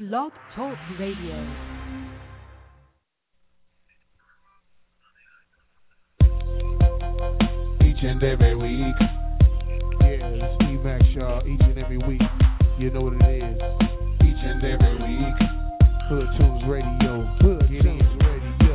Blog Talk Radio. Each and every week. Yeah, it's E-Max, y'all. Each and every week. You know what it is. Each and every week. Hood Tunes Radio. Hood Tunes Radio.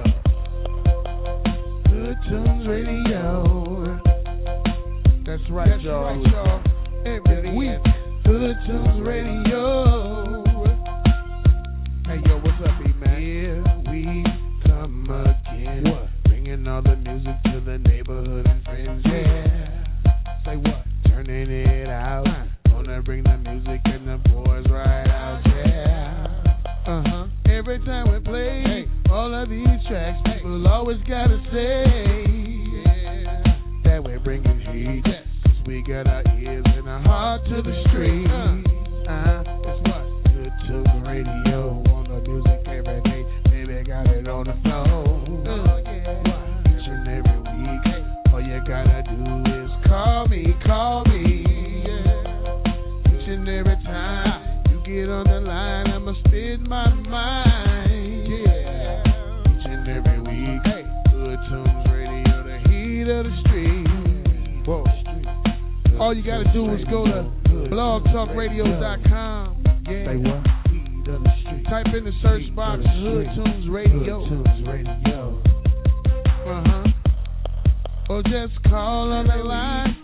Hood Tunes Radio. That's right, y'all. Every week. Hood Tunes Radio. Hey, yo, what's up, E-Max? Here we come again. What? Bringing all the music to the neighborhood and friends, yeah. Say what? Turning it out. Gonna bring the music and the boys right out, yeah. Every time we play all of these tracks, people always gotta say that we're bringing heat. Cause we got our ears and our heart to the street. It's what? Good Tunes Radio. On the music every day. Baby, got it on the floor. Each and every week. All you gotta do is call me. Each and every time you get on the line, I'ma spit my mind. Each and every week. Good Tunes Radio, the heat of the street. Whoa. All you gotta do is go to blogtalkradio.com. Say what? Type in the search box Hood Tunes Radio. Or just call on the line.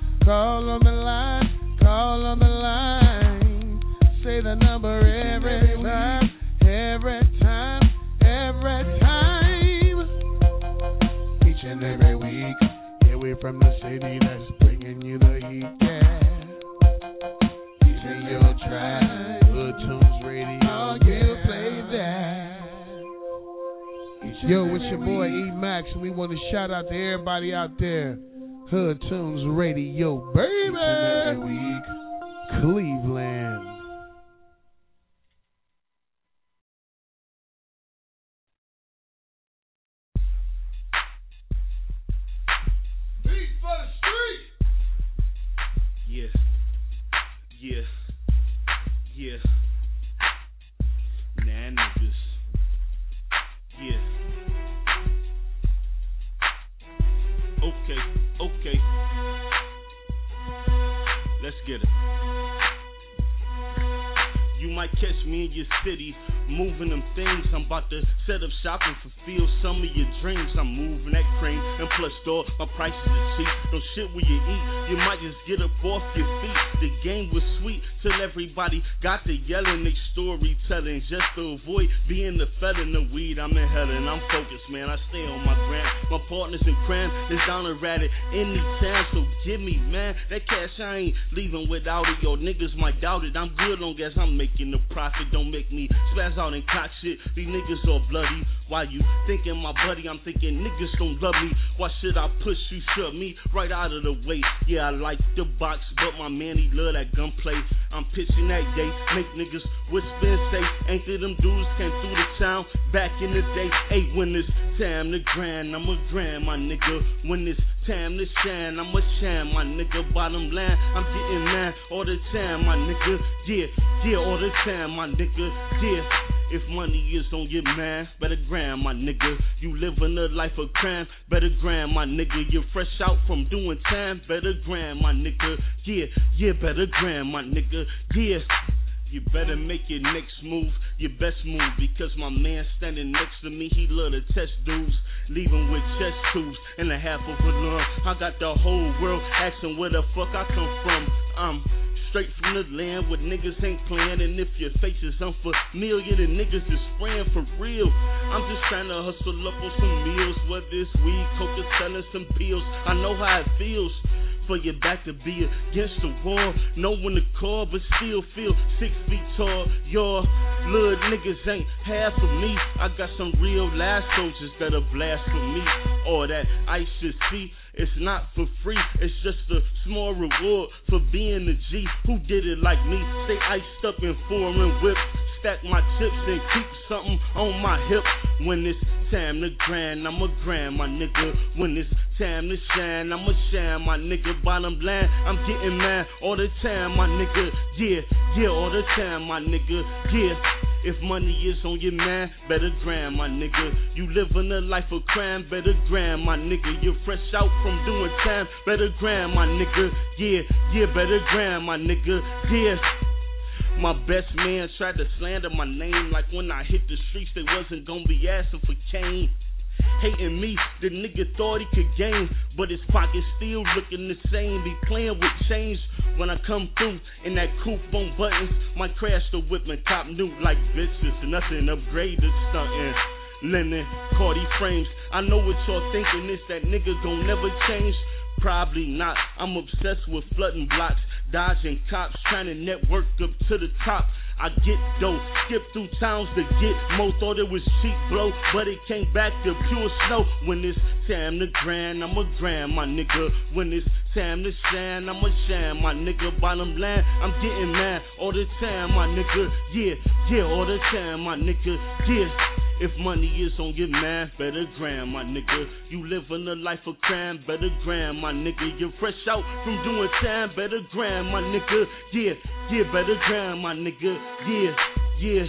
Say the number every time. Each and every week. Yeah, we're from the city that's bringing you the heat. Yeah. These are your tracks. Hood Tunes Radio. You play that. Yo, it's your boy E-Max, and we want to shout out to everybody out there. Hood Tunes Radio, baby. Every week, Cleveland. Beat for the street. Yeah. Nah, niggas. Yeah. Okay. Let's get it. You might catch me in your city, moving them things. I'm about to set up shop and fulfill some of your dreams. I'm moving that crane and plus door. My prices are cheap. Don't shit where you eat. You might just get up off your feet. The game was sweet till everybody got to yelling. They storytelling just to avoid being the felon of weed. I'm in hell and I'm focused, man. I stay on my grind. My partners in crime is down and at it anytime. So give me, man, that cash I ain't leaving without it. Your niggas might doubt it. I'm good long as I'm making the profit. Don't make me spaz out and cock shit. These niggas all bloody. Why you thinking my buddy? I'm thinking niggas don't love me. Why should I push you? Shove me right out of the way. Yeah, I like the box, but my man, he love that gunplay. I'm pitching that day, make niggas whisper and say, ain't there them dudes came through the town back in the day? Hey, when it's time to grind, I'm a grind, my nigga. When it's time to shine, I'm a shine, my nigga. Bottom line, I'm getting mad all the time, my nigga. Yeah, all the time, my nigga. Yeah. If money is on your mind, better grind, my nigga. You living a life of crime, better grind, my nigga. You're fresh out from doing time, better grind, my nigga. Yeah, better grind, my nigga. Yeah. You better make your next move, your best move, because my man standing next to me, he love to test dudes, leaving with chest tubes and a half of a lung. I got the whole world asking where the fuck I come from. I'm straight from the land where niggas ain't playing, and if your face is unfamiliar, the niggas is spraying for real. I'm just trying to hustle up on some meals, whether it's weed, coke, or selling some pills. I know how it feels for your back to be against the wall. Know when to call, but still feel 6 feet tall. Your little niggas ain't half of me. I got some real live soldiers that'll blast for me. All that I should see. It's not for free, it's just a small reward for being the G who did it like me. Stay iced up in foreign whips, stack my chips and keep something on my hip. When it's time to grind, I'ma grind, my nigga. When it's time to shine, I'ma shine, my nigga. Bottom line, I'm getting mad all the time, my nigga. Yeah, all the time, my nigga. Yeah. If money is on your mind, better grind, my nigga. You living a life of crime, better grind, my nigga. You're fresh out from doing time, better grind, my nigga. Yeah, better grind, my nigga. Yeah. My best man tried to slander my name, like when I hit the streets, they wasn't gonna be asking for cane. Hating me, the nigga thought he could gain, but his pockets still looking the same. Be playing with change when I come through in that coupe on buttons. Might crash the whip and cop new like bitches. Nothing upgraded, stuntin'. Linen, Cardi frames. I know what y'all thinking, is that nigga gon' never change. Probably not. I'm obsessed with flooding blocks, dodging cops, trying to network up to the top. I get dough, skip through towns to get more. Thought it was cheap blow, but it came back to pure snow. When it's time to grind, I'ma grind, my nigga. When it's time to shine, I'ma shine, my nigga. Bottom line, I'm getting mad all the time, my nigga. Yeah, all the time, my nigga. Yeah. If money is on your mind, better grind, my nigga. You living a life of crime, better grind, my nigga. You're fresh out from doing time, better grind, my nigga. Yeah, better grind, my nigga. Yeah.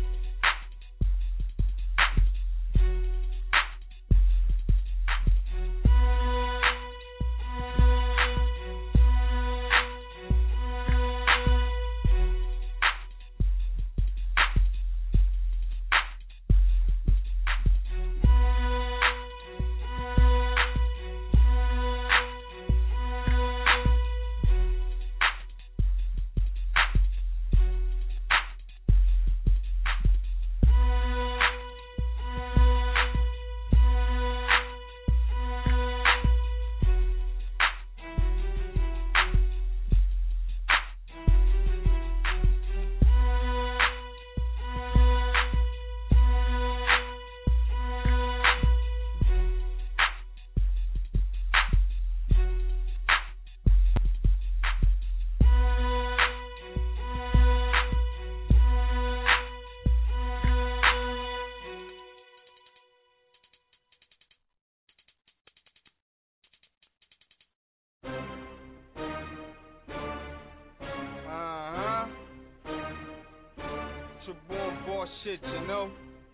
Shit, you know.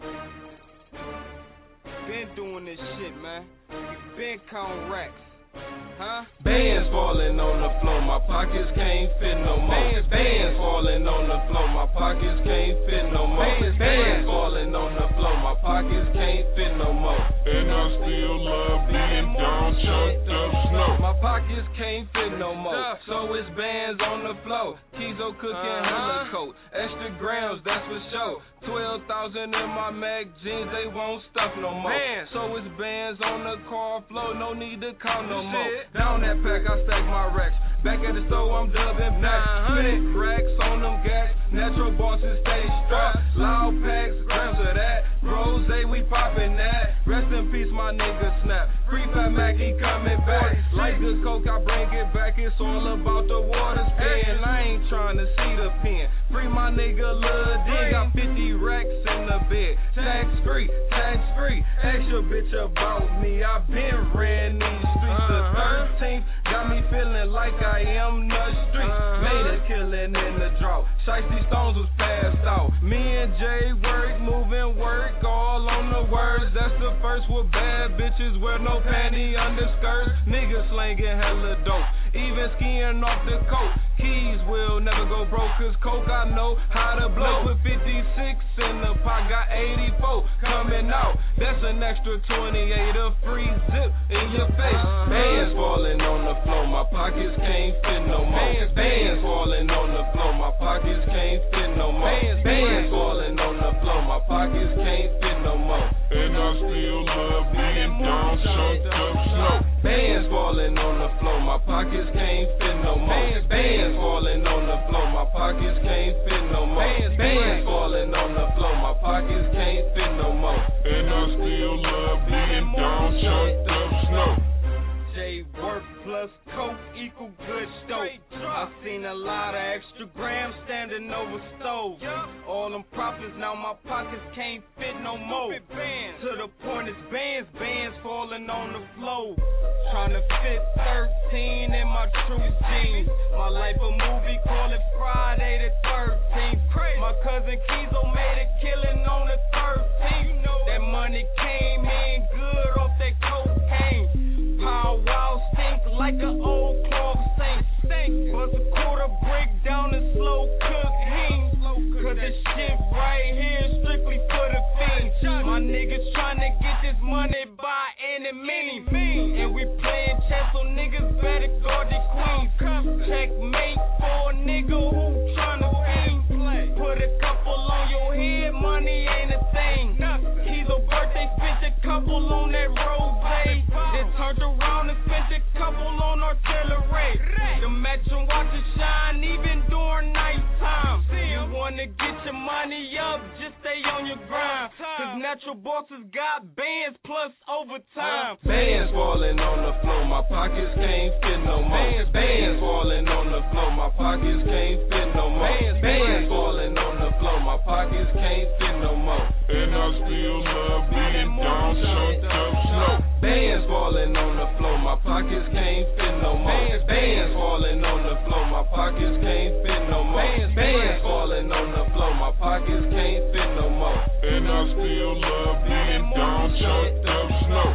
Been doing this shit, man. Been counting racks. Huh? Bands falling on the floor, my pockets can't fit no more. Bands falling on the floor, my pockets can't fit no more. Bands falling on the floor, my pockets can't fit no more. And I still love being down, chucked up snow. My pockets can't fit no more, so it's bands on the floor. Kizo cooking hella coat, extra grams, that's for sure. 12,000 in my mag jeans, they won't stuff no more. So it's bands on the car floor, no need to count no more. Down that pack, I stack my racks. Back at the store, I'm dubbing back. Split racks on them gats. Natural bosses stay strapped. Loud packs, grams of that. Rose, we poppin' that. Rest in peace, my nigga Snap. Free Fat Mac, he coming back. Like good coke, I bring it back. It's all about the water spin. I ain't tryna see the pen. Free my nigga Lil D. Got 50 racks in the bed. Tax free. Ask your bitch about me. I been ran these streets. The 13th got me feeling like I am the street. Made a killing in the drought. Shiesty Stones was passed out. Me and Jay work, moving work, all on the words. That's the first with bad bitches wear no panty underskirts. Niggas slanging hella dope, even skiing off the coat. Keys will never go broke, cause coke I know how to blow. Put 56 in the pot, got 84 coming out. That's an extra 28, a free zip in your face. Bands falling on the floor, my pockets can't fit no more. Bands falling on the floor, my pockets can't fit no more. Bands falling on the floor, my pockets can't fit no more. And I still love being down, chucked up snow. Bands falling on the floor, my pockets can't fit no more. Bands falling on the floor, my pockets can't fit no more. Bands falling on the floor, my pockets can't fit no more. And I still love being down, chucked up snow. J work plus coke equal good dope. I seen a lot of extra grams standing over stoves. All them profits, now my pockets can't fit no more. To the point it's bands falling on the floor. Tryna fit 13 in my true jeans. My life a movie, call it Friday the 13th. My cousin Kizo made it shit right here strictly for the fiends. My niggas tryna get this money by any means. And we playing chess, so niggas better guard their queens. Checkmate for a nigga who tryna fiend. Put a couple on your head, money ain't a thing. He's a birthday, spent a couple on that rose. Then turned around and spent a couple on artillery. The matching watches shine even during nighttime. You wanna get your money up, just stay on your grind. Cause natural bosses got bands plus overtime. Bands falling on the floor, my pockets can't fit no more. Bands falling on the floor, my pockets can't fit no more. Bands falling on the floor, my pockets can't fit no more. And I still love being down, chunked up, slow. Bands falling on the floor, my pockets can't fit no more. Bands falling on the floor, my pockets can't fit no more. Bands falling on the floor, my pockets can't fit no more. And I still love being down, chunked up, slow.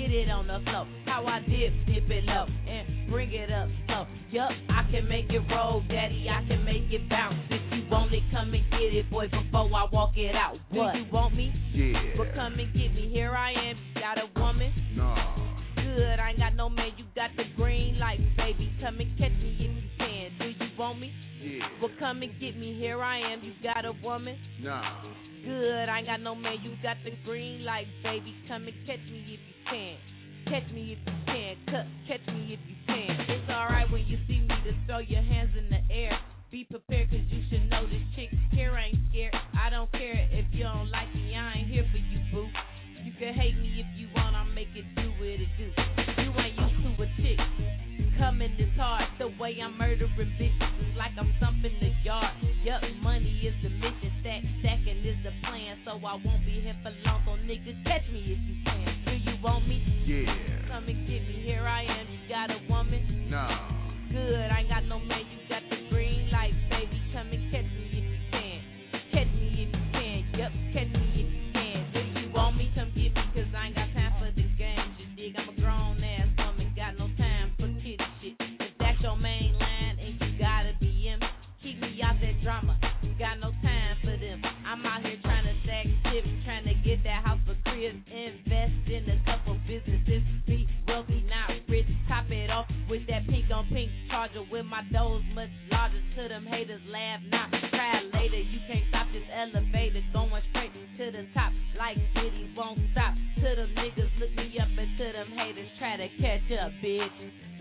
get it on the floor. How I dip it low, and bring it up slow. Yup, I can make it roll, daddy, I can make it bounce. If you want it, come and get it, boy, before I walk it out. What? Do you want me? Yeah. Well, come and get me, here I am, you got a woman? Nah. Good, I ain't got no man, you got the green light, baby, come and catch me if you can. Do you want me? Yeah. Well, come and get me, here I am, you got a woman? Nah. Good, I ain't got no man, you got the green light, baby, come and catch me if you can. Catch me if you can, catch me if you can. It's alright when you see me to throw your hands in the air. Be prepared, cause you should know this chick here ain't scared. I don't care if you don't like me, I ain't here for you, boo. You can hate me if you want, I'll make it do what it do. You ain't used to a chick coming this hard. The way I'm murdering bitches is like I'm thumping the yard. Yup, money is the mission, stacking is the plan. So I won't be here for long, so niggas catch me if you can. Do you want me? Yeah. Come and get me, here I am, you got a woman? Nah. Good, I ain't got no man, you got the green light, baby, come and catch me if you can. Catch me if you can, yup, catch me if you can. Do you want me? Come get me, cause I ain't got time for the games, you dig? I'm a grown ass woman, got no time for kid shit. If that's your main line and you gotta be in, keep me out that drama, got no time for them. I'm out here trying to stack chips, trying to get that house for cribs, invest in a couple businesses, be wealthy, not rich, top it off with that pink on pink charger with my doors much larger. To them haters laugh now, try later. You can't stop this elevator going straight to the top like Diddy won't stop. To them niggas look me up and to them haters try to catch up, bitch.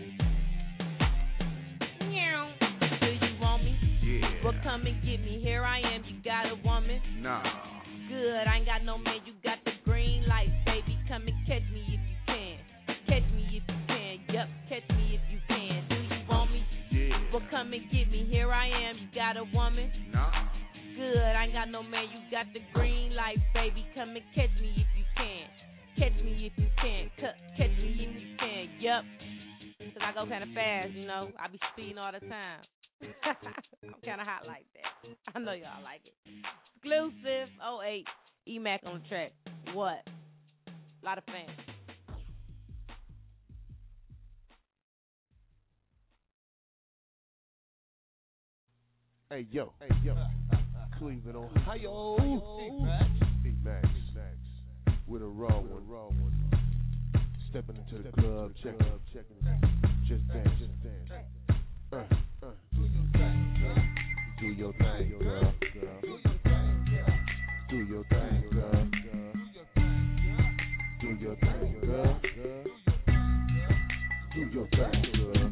Do you want me? Yeah. Well, come and get me. Here I am. You got a woman? Nah. Good. I ain't got no man. You got the green light, baby. Come and catch me if you can. Catch me if you can. Yup, catch me if you can. Do you want me? Yeah. Well, come and get me. Here I am. You got a woman? Nah. Good. I ain't got no man. You got the green light, baby. Come and catch me if you can. Catch me if you can. Catch me if you can. Yup. Cause I go kind of fast, you know. I be speeding all the time. I'm kind of hot like that. I know y'all like it. Exclusive 08 E-Mac on the track. What? A lot of fans. Hey yo, Cleveland, Ohio. Big Max, with a raw one. Stepping into the club, checking, just dance. Do your thing, girl. Do your thing, girl. Do your thing, girl. Do your thing, girl.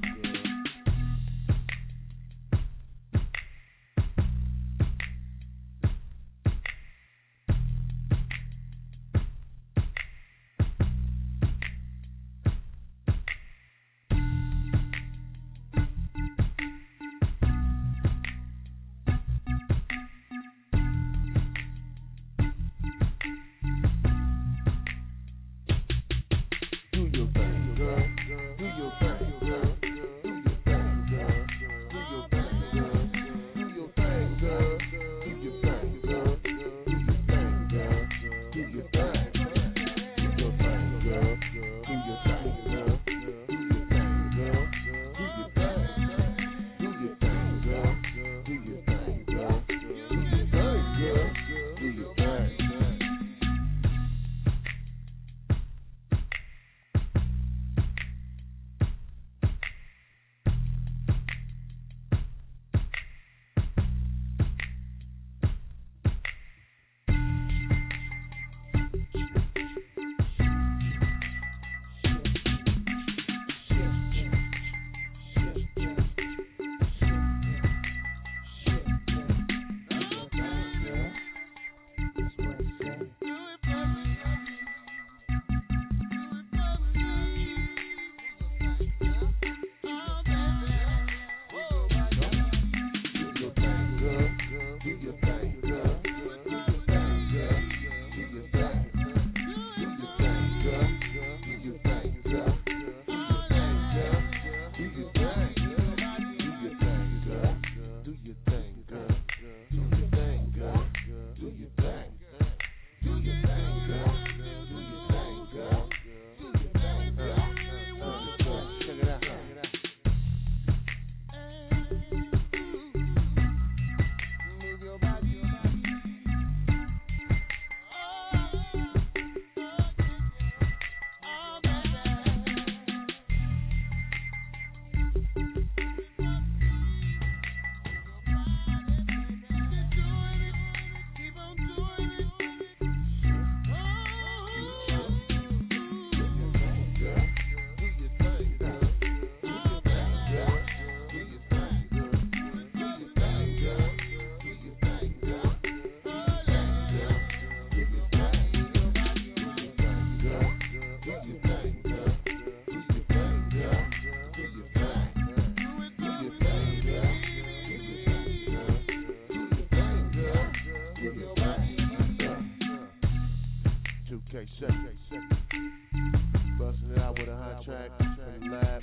track from the lab.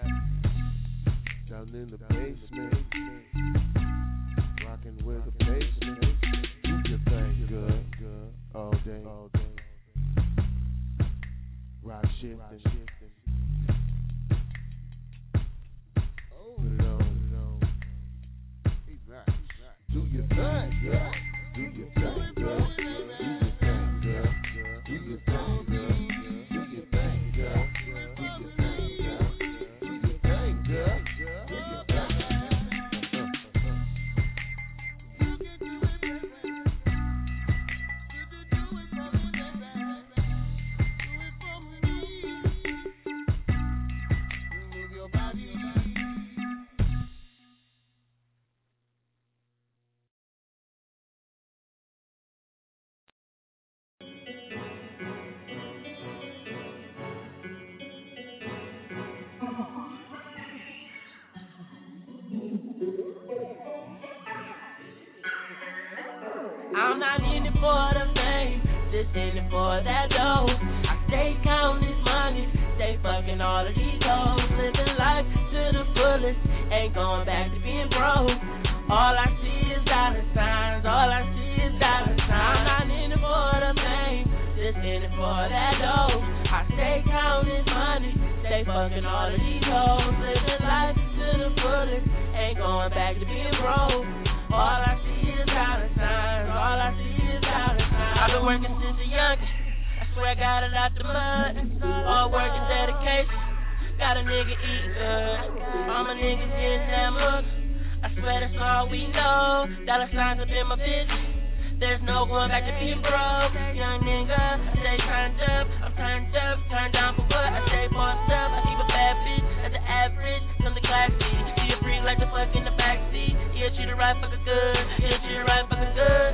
Down in the basement. Rocking with the basement. Do your thing good. All day. Rock shifting. Put it on. Do your thing, girl. Do your thing, girl. Do your thing, girl. Do your thing, girl. Do your thing, girl. Do your thing, girl. Do your thing, girl. Do your thing. I'm not in it for the fame, just in it for that dough. I stay counting this money, stay fucking all of these hoes. Living life to the fullest, ain't going back to being broke. All I see is dollar signs, all I see is dollar signs. I'm not in it for the fame, just in it for that dough. I stay counting this money, stay fucking all of these hoes. Living life to the fullest, ain't going back to being broke. All I see is dollar signs, all I see is dollar signs. I've been working since a youngin', I swear I got it out the mud. All work and dedication, got a nigga eating good. All my niggas getting that look, I swear that's all we know. Dollar signs up in my business, there's no going back to being broke. Young nigga, I stay turned up, I'm turned up, turned down for what? I stay bossed up, I keep a bad bitch at the average, something classy. Be a freak like the fuck in the backseat. Yeah, treat her right fucking good, yeah, treat her right fucking good.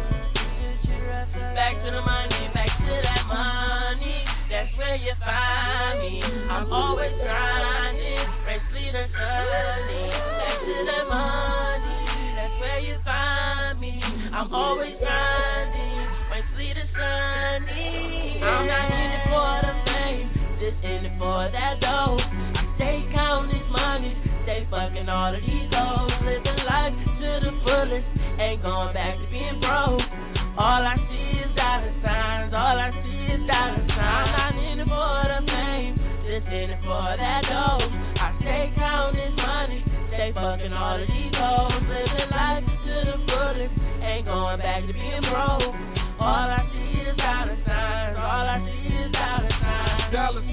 Back to the money, back to that money, that's where you find me. I'm always grinding, rain, sleet, or sunny. Back to that money, that's where you find me. I'm always grinding, rain, sleet, or sunny. I'm not in it for the fame, just in it for that dough. I stay counting this money, stay fucking all of these hoes. Living life to the fullest, ain't going back to being broke. All I see is dollar signs, all I see is dollar signs. I'm not in it for the fame, just in it for that dough. I stay counting this money, stay fucking all of these hoes. Living life to the fullest, ain't going back to being broke. All I see is dollar signs, all I see is dollar signs. Dollar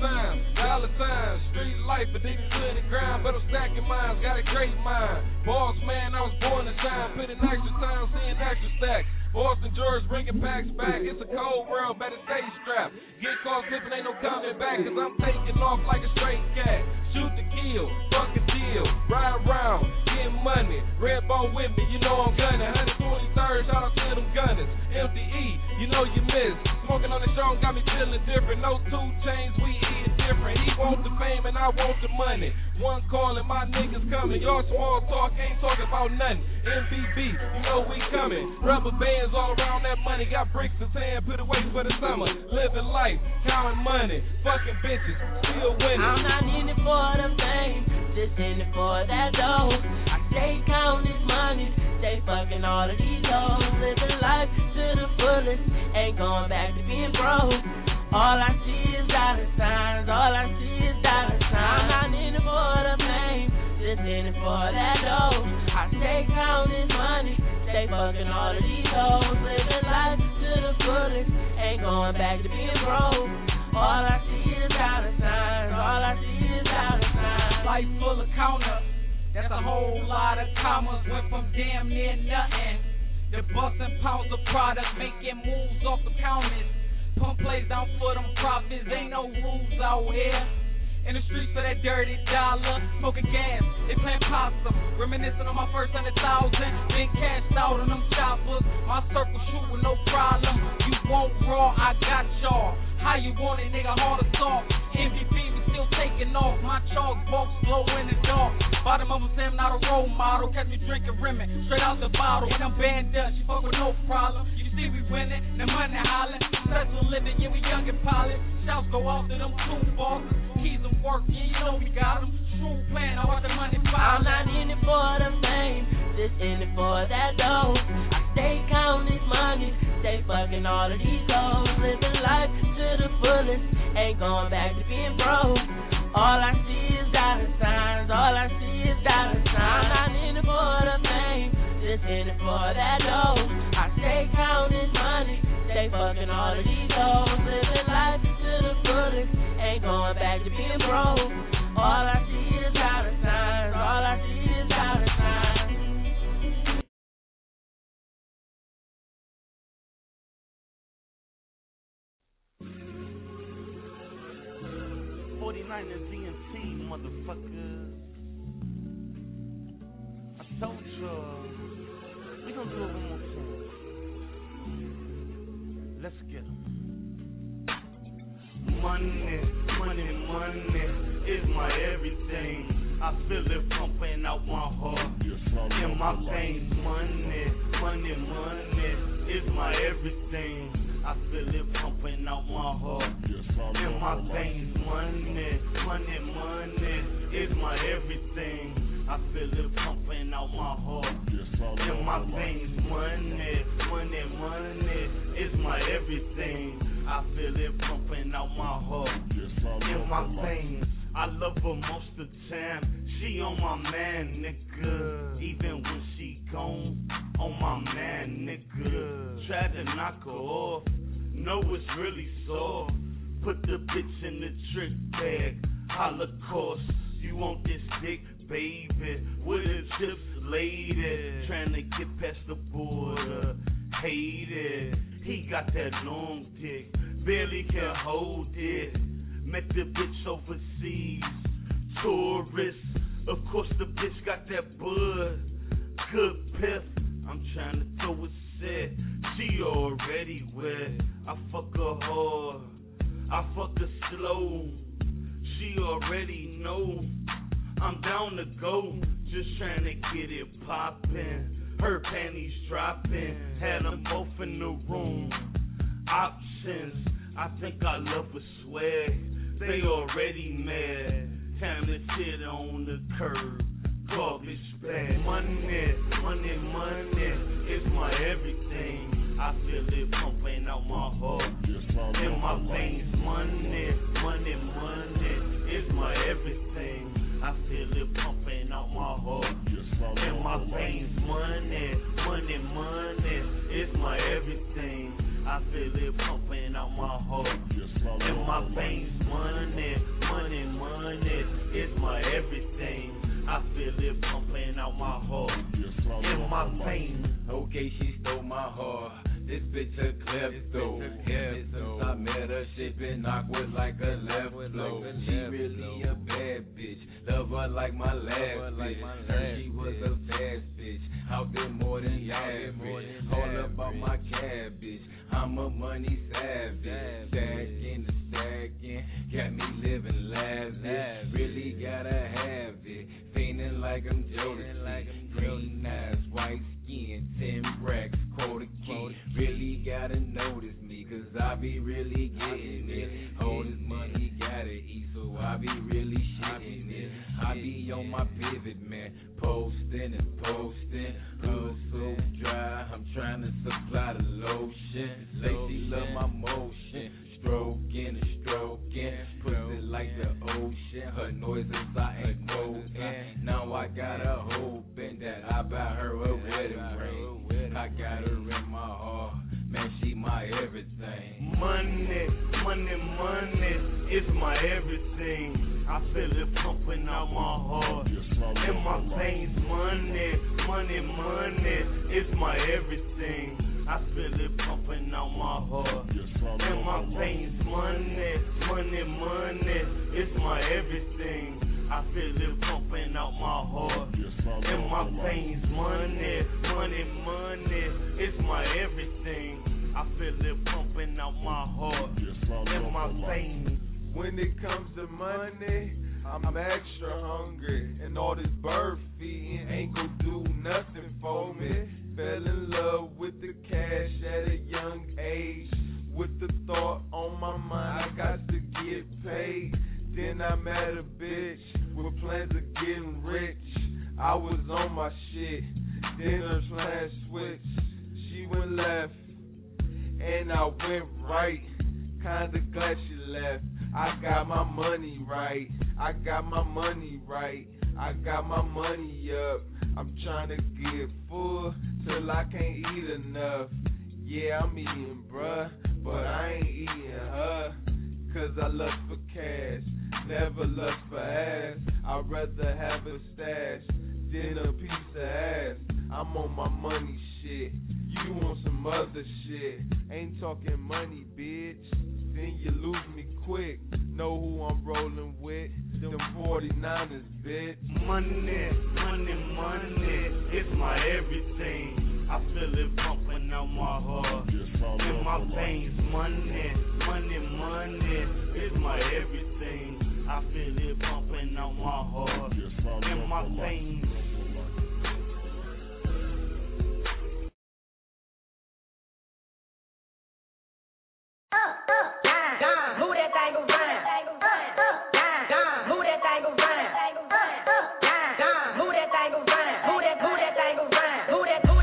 signs, street life, addicted to the grind, but I'm stacking mines, got a great mind. Boss man, I was born to shine, put in extra time, seeing extra stacks. Boston George bringing packs back. It's a cold world, better stay strapped. Get caught slipping, ain't no coming back, cause I'm taking off like a straight cat. Shoot to kill, fuck a deal. Ride around, get money. Red bone with me, you know I'm gunning. 123rd, shout out to them gunners. MDE, you know you miss. Smoking on the show got me feeling different. No 2 chains, we eating different. He want the fame and I want the money. One calling, my niggas coming. Y'all small talk, ain't talking about nothing. MBB, you know we coming. Rubber bands all around that money. Got bricks in hand, put away for the summer. Living life, counting money. Fucking bitches, still winning. I'm not in it for the fame, just in it for that dough. I stay counting this money, stay fucking all of these hoes. Living life to the fullest, ain't going back to being broke. All I see is dollar signs, all I see is dollar signs. I'm not in it for the fame, just in it for that dough. I stay counting this money, stay fucking all of these hoes. Living life to the fullest, ain't going back to being broke. All I see is dollar signs, all I see is dollar signs. Life full of counters, that's a whole lot of commas. Went from damn near nothing to busting pounds of product, making moves off the counters. Pump plays down for them profits, ain't no rules out here. In the streets for that dirty dollar, smoking gas, they playing possum. Reminiscing on my first 100,000, been cashed out on them choppers. My circle shoot with no problem. You want raw, I got y'all. How you want it, nigga, hard to talk. MVP, we still taking off. My chalk box slow in the dark. Bottom of them say I'm not a role model. Catch me drinking Remy, straight out the bottle. And I'm banned up, she fuck with no problem. You see we winning, the money hollering. Successful living, yeah, we young and polished. Shouts go out to them 2 bosses. Keys of work, yeah, just in it for that dough. I stay counting this money, stay fucking all of these hoes, living life to the fullest, ain't going back to being broke. All I see is dollar signs, all I see is dollar signs. I'm not in it for the fame, just in it for that dough. I stay counting this money, stay fucking all of these hoes, living life to the fullest, ain't going back to being broke. All I see is dollar signs, all I see is dollar signs. 49ers DNT, motherfuckers. I told y'all, we gon' do it one more time. Let's get 'em. Money, money, money is my everything. I feel it pumping out my heart in my veins. Money, money, money is my everything. I feel it pumping out my heart in my veins. Money, money, money is my everything. I feel it pumping out my heart in my veins. Money, money, money is my everything. I feel it pumping out my heart in my veins. I love her most of the time. She on my man, nigga. Even when she gone, on my man, nigga. Try to knock her off. No, it's really sore. Put the bitch in the trick bag. Holocaust. You want this dick, baby? With the chips, lady. Trying to get past the border. Hate it. He got that long dick. Barely can hold it. Met the bitch overseas. Tourist. Of course the bitch got that bud. Good piff. I'm trying to throw a set. She already wet. I fuck her hard. I fuck her slow. She already know I'm down to go. Just trying to get it poppin'. Her panties dropping. Had them both in the room. Options. I think I love her swag. They already mad. Time to sit on the curb. Garbage bag. Money, money, money is my everything. I feel it pumping out my heart in my veins. Money, money, money is my everything. I feel it pumping out my heart in my veins. Money, money, money is my everything. I feel it pumping out my heart in my veins. Money, money, money is my everything. I feel it pumping out my heart in my veins. Okay, she stole my heart. This bitch a klepto. Ever since I met her, she been awkward like a left flow. She really a bad bitch. Love her like my last bitch. Heard she was a fast bitch. Out there more than average. All about my cabbage. I'm a money savage. Stacking the stacking. Got me living lavish. Really gotta have it. Feeling like I'm Jodeci. Green eyes, white skin, 10 racks, quarter key. Really gotta notice me, cause I be really getting it. All this money gotta eat, so I be really shitting it. I be on my pivot, man, posting and posting. Hood so dry, I'm trying to supply the lotion. Lacey love my motion, stroking and stroking. Pussy like the ocean, her noises I ain't quoting. Now I got her hoping that I buy her a wedding ring. I got her in my heart, man, she my everything. Money, money, money is my everything. I feel it pumping out my heart in my veins. Money, money, money is my everything. I feel it pumping out my heart in my veins. Money, money, money is my everything. I feel it pumping out my heart in my veins. Money, money, money is my everything. I feel it pumping out my heart in my veins. When it comes to money, I'm extra hungry. And all this bird feeding ain't gon' do nothing for me. Fell in love with the cash at a young age. With the thought on my mind, I got to get paid. Then I met a bitch with plans of getting rich. I was on my shit. Then her plan switched, she went left, and I went right. Kinda glad she left. I got my money right. I got my money right. I got my money up. I'm trying to get full till I can't eat enough. Yeah, I'm eating, bruh, but I ain't eating her. Cause I lust for cash, never lust for ass. I'd rather have a stash than a piece of ass. I'm on my money shit, you want some other shit. Ain't talking money, bitch, then you lose me quick. Know who I'm rolling with, them 49ers, bitch. Money, money, money, it's my everything. I feel it pumping out my heart, in my veins. Money, money, money, it's my everything. I feel it pumping out my heart, in my veins. Move that thing around. Move that thing around. Move that thing around. Move that thing around. Move that thing around. Move that thing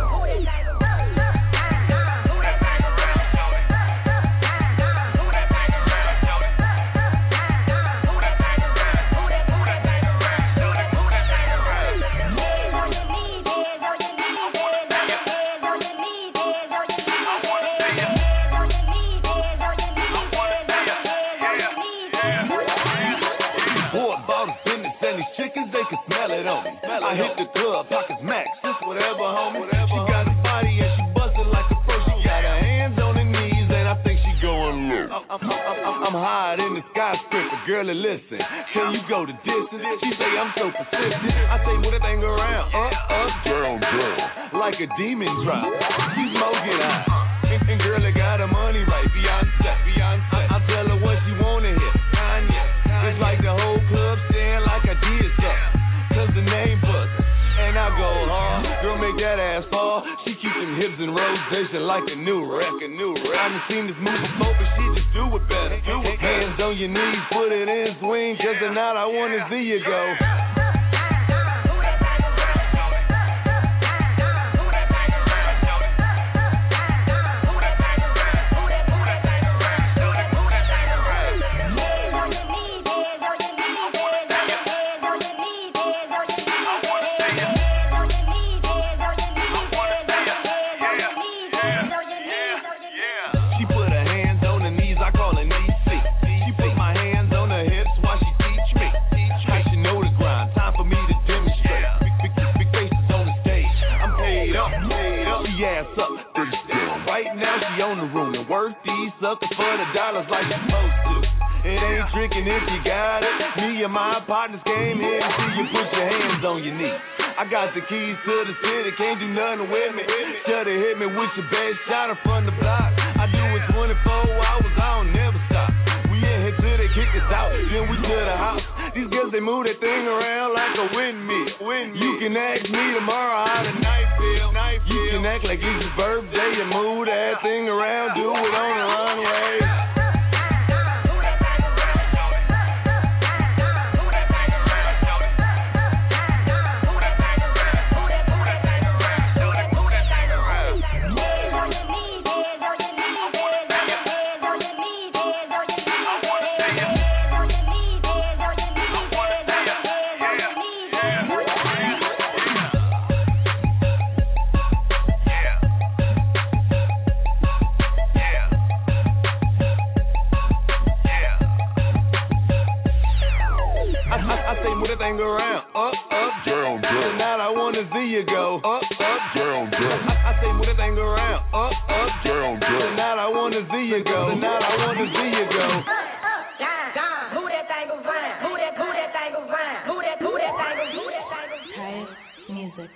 they can smell it on me. I hit the club, pockets max, just whatever, homie. She got a body and she bustin' like a pro. She got her hands on her knees and I think she going low. I'm high in the skyscraper, girlie, listen. Can you go the distance? She say I'm so persistent. I say move that thing around, down, like a demon drop. She smoking hot, and girlie got her money right. Beyonce. I tell her what she wanna hear. Kanye. It's like the whole club stand like I did something. Cause the name buzzing, and I go hard. Girl, make that ass fall. She keep them hips in rotation like a new record. I done seen this move before, but she just do it better. Hands on your knees, put it in swing. Cause tonight I wanna see you go. On the room and work these suckers for the dollars like you're supposed to. It ain't tricking if you got it. Me and my partners came here to see you put your hands on your knees. I got the keys to the city, can't do nothing with me. Try to hit me with your best shot from the block. I do it 24 hours, I don't never stop. We in here till they kick us out, then we to the house. These girls, they move that thing around like a windmill. You can ask me tomorrow how the night feel. You can act like it's your birthday and move that thing around, do it on the runway. Around, up, down. Tonight I wanna see you go up, down. I say move that thing around, up, down. Tonight I wanna see you go. Tonight I wanna see you go. Move that thing around, move that thing around, move that thing around. Highest music.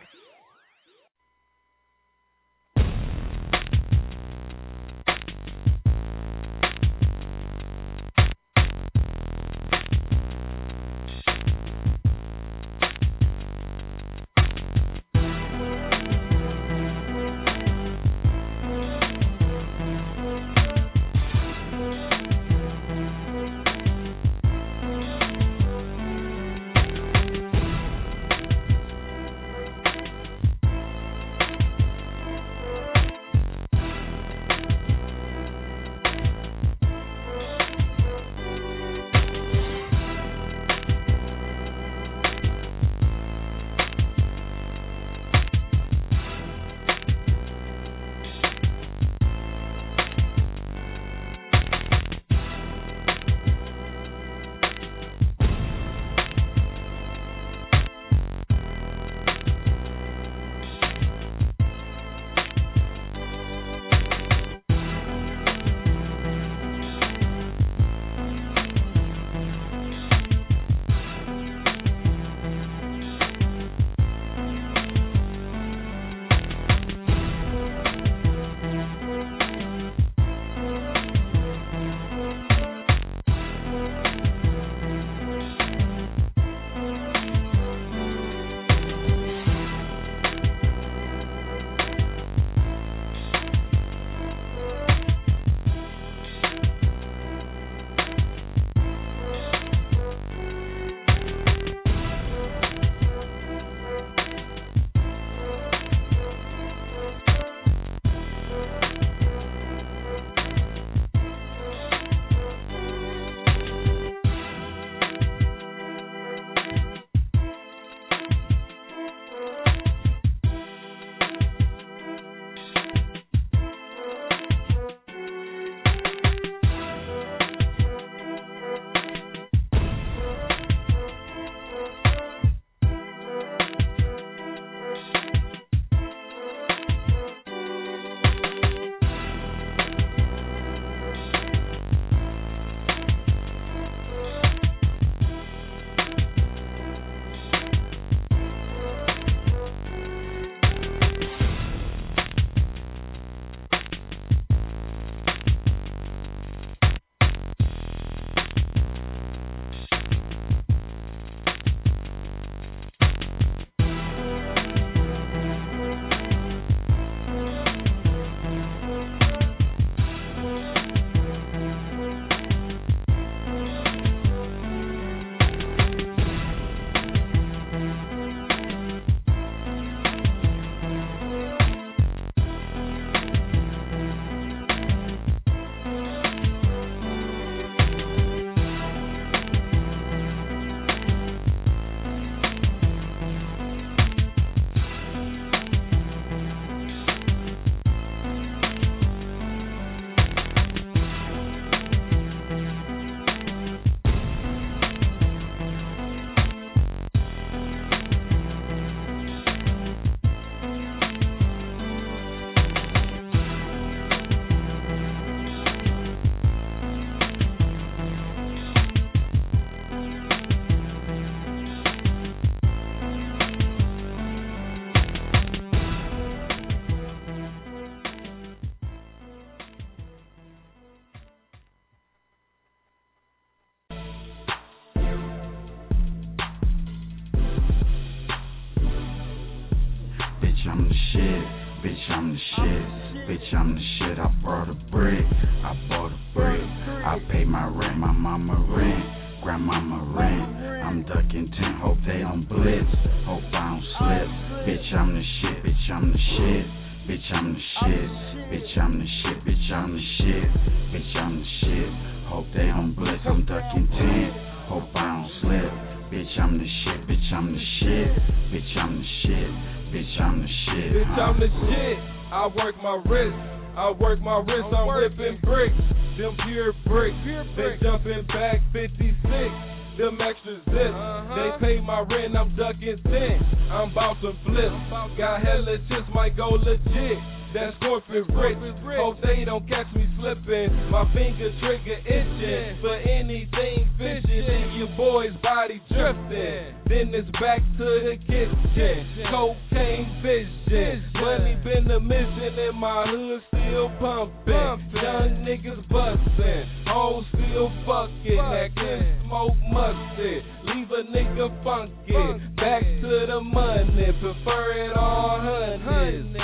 mama rent. I'm ducking 10, hope they don't blitz. Hope I don't slip. Bitch, I'm the shit. Bitch, I'm the shit. Bitch, I'm the shit. Bitch, I'm the shit. Bitch, I'm the shit. Bitch, I'm the shit. Hope they don't blitz. I'm ducking 10. Hope I don't slip. Bitch, I'm the shit. Bitch, I'm the shit. Bitch, I'm the shit. Bitch, I'm the shit. Bitch, I'm the shit. I work my wrist. I'm whipping bricks. Them pure bricks. They jumping back 56. Them extra zips. They pay my rent, I'm ducking 10. I'm about to flip. Got hella chips, might go legit. That's corporate rich. Hope they don't catch me slipping. My finger trigger itching. For anything fishing. And your boy's body drifting. Then it's back to the kitchen. Cocaine vision. Money been a mission and my hood still pumping. Young niggas bustin'. Hoes still fucking. That can smoke mustard. Leave a nigga funky. Back to the money. Prefer it all hundreds.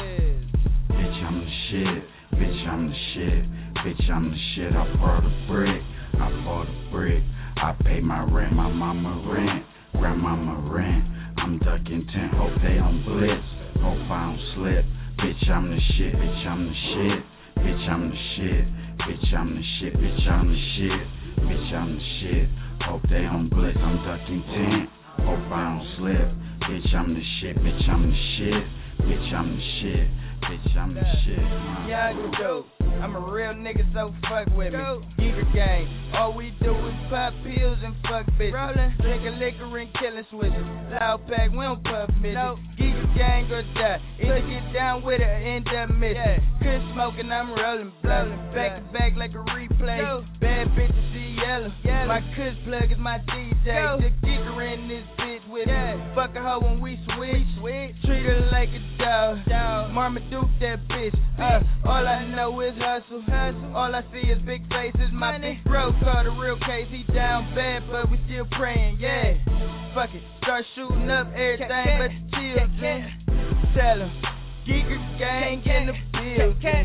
Bitch, I'm the shit. Bitch, I'm the shit. Bitch, I'm the shit. I bought a brick. I bought a brick. I pay my rent. My mama rent. Grandmama rent. I'm ducking 10. Hope they don't blitz. Hope I don't slip. Bitch, I'm the shit. Bitch, I'm the shit. Bitch, I'm the shit. Bitch, I'm the shit. Bitch, I'm the shit. Bitch, I'm the shit. Hope they don't blitz. I'm ducking 10. Hope I don't slip. Bitch, I'm the shit. Bitch, I'm the shit. Bitch, I'm the shit. Bitch, I'm the shit. Yeah, I do. I'm a real nigga, so fuck with me. Giga gang. All we do is pop pills and fuck bitches. Rollin', drinkin' liquor and killin' switches. Loud pack, we don't puff midgets. Giga gang or die. Either get down with it or end up missing. Quit smoking, I'm rollin', blowin'. Back to back like a replay. Bad bitches, she yellow. My cuss plug is my DJ. The Giga in this bitch with me. Fuck a hoe when we switch. Treat her like a dog. Marmaduke that bitch. All I know is hustle. All I see is big faces. My big bro caught a real case. He down bad, but we still praying. Yeah. Fuck it. Start shooting up everything but the children. Tell him. Giga gang in the building.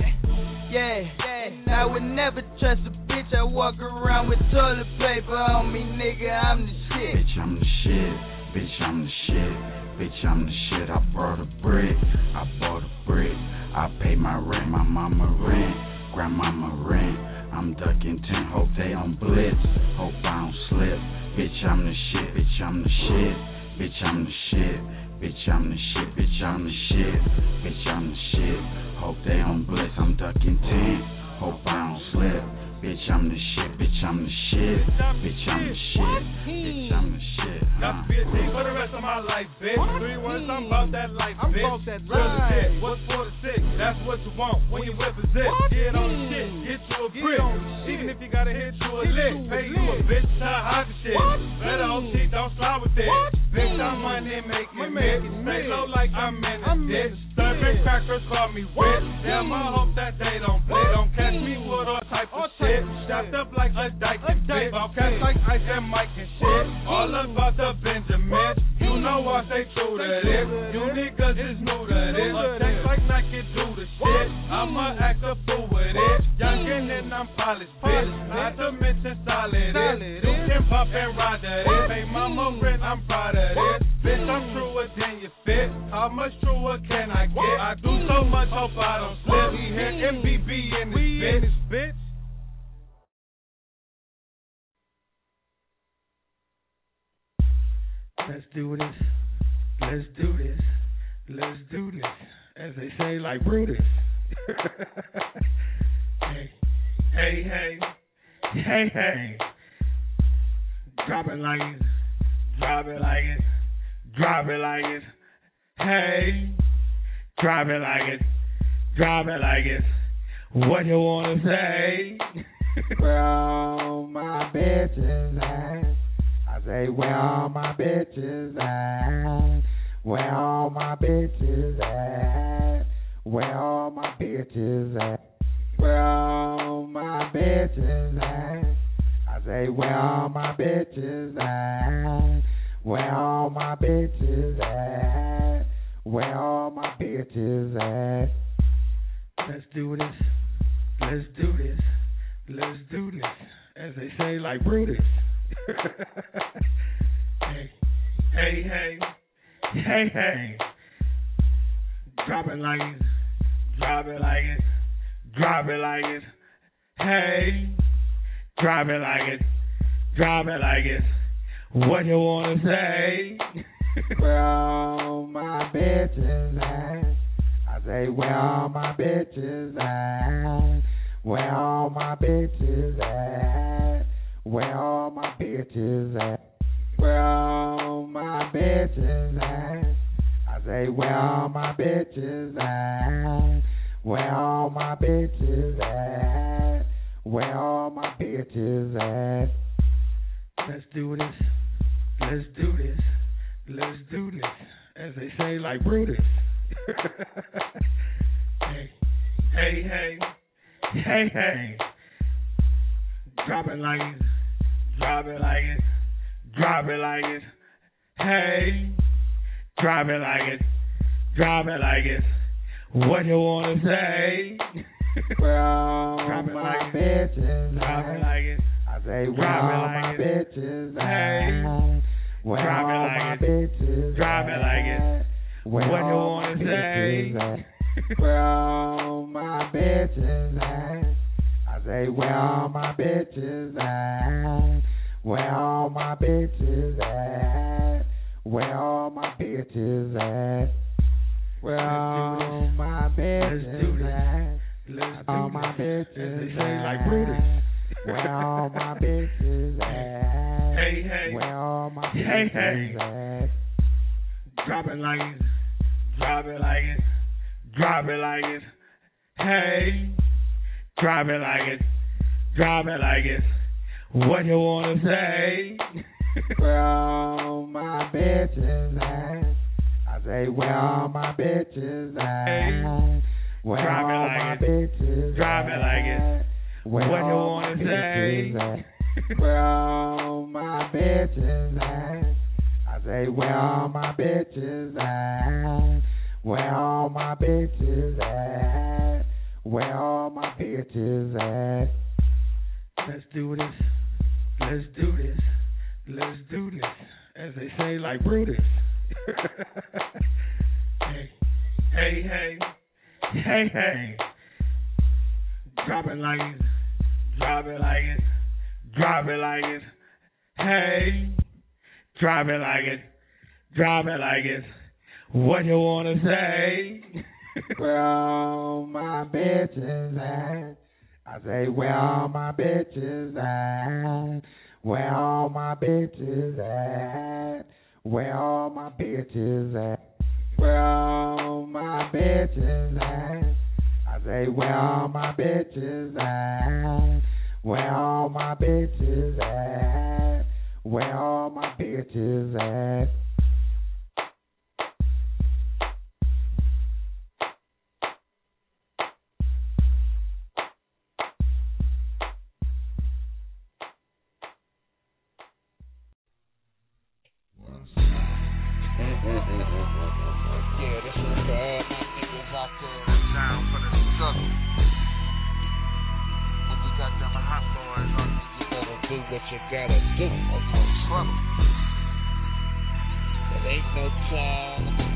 Yeah. I would never trust a bitch. I walk around with toilet paper on me, nigga. I'm the shit. Bitch, I'm the shit. Bitch, I'm the shit. Bitch, I'm the shit. I brought a brick. I bought a brick. I pay my rent. My mama rent. Grandmama rent. I'm ducking 10. Hope they don't blitz. Hope I don't slip. Bitch, I'm the shit. Bitch, I'm the shit. Bitch, I'm the shit. Bitch, I'm the shit. Bitch, I'm the shit. Bitch, I'm the shit. Hope they don't blitz. I'm ducking 10. Hope I don't slip. Bitch, I'm the shit. Bitch, I'm the shit. Bitch, I'm the shit. Bitch, I'm the shit. Got to be a G for the rest of my life, bitch. 3 words, I'm about that life, bitch. Real shit, what's for the sick? That's what you want when you whip a zip. Get on the shit, get you a brick. Even if you gotta hit you a lick, pay you a bitch to hide the shit. Better hope she don't slide with it. Bitch, I'm money making it. Stay low like I'm in a ditch. Serving crackers call me wet. Damn, I hope that they don't play. Don't catch me with all type of shit. Shot up like a dyke and bitch. I'll catch like Ice and Mike and shit. All about the Benjamin. You know I stay true to this. You niggas is new to this. Attacks like Nike do the shit. I'ma act a fool with it. Youngin' and I'm polished, bitch. Not to mention solid it. You can pop and ride at it. Hey, mama rent, I'm proud of it. Bitch, I'm truer than you fit. How much truer can I get? I do so much, hope I don't slip. We here MBB in this bitch. Let's do this. Let's do this. Let's do this. As they say, like Brutus. Hey, hey, hey, hey, hey. Drop it like it. Drop it like it. Drop it like it. Hey, drop it like it. Drop it like it. What you wanna say? Where all my bitches at? I say, where all my bitches at? Where all my bitches at? Where all my bitches at? Where all my bitches at? I say, where all my bitches at? Where all my bitches at? Where all my bitches at? Let's do this. Let's do this. Let's do this. As they say, like Brutus. Hey. Drop it like it. Drop it like it. Drop it like it. Hey. Drop it like it. Drop it like it. What you wanna say? Where all my bitches at? I say where all my bitches at? Where all my bitches at? Where all my bitches at? Where all my bitches at? I say where all my bitches at? Where all my bitches at? Where all my bitches at? Let's do this. Let's do this. Let's do this. As they say, like Brutus. Hey. Drop it like it. Drop it like it. Drop it like it. Hey. Drop it like it. Drop it like it. What you wanna say? Where all my bitches drop it like it. I say where all my bitches at? Where all my bitches drop it like it. What you wanna say? Where all my bitches at? I say where all my bitches at? Where all my bitches at? Where all my bitches at? Where all my bitches at? All my bitches like Brutus. Where all my bitches at? Hey. Where all my bitches at? Drop it like it. Drop it like it. Drop it like it. Hey. Drop it like it. Drop it like it. What you wanna say? Where all my bitches at? I say where all my bitches at? Where all my bitches drop it like it. What you wanna say? Where all my bitches at? I say where all my bitches at? Where all my bitches at? Where all my bitches at? Let's do this. Let's do this. Let's do this. As they say, like Brutus. Hey. Drop it like it. Drop it like it. Drop it like it. Hey. Drop it like it. Drop it like it. What you wanna say? Where all my bitches at? I say where all my bitches at? Where all my bitches at? Where all my bitches at? Where all my bitches at? I say where all my bitches at? Where all my bitches at? Where all my bitches at? Yeah, this is my niggas out there down for the struggle. When you got them hot boys on you better do what you gotta do or you're in trouble. There ain't no time to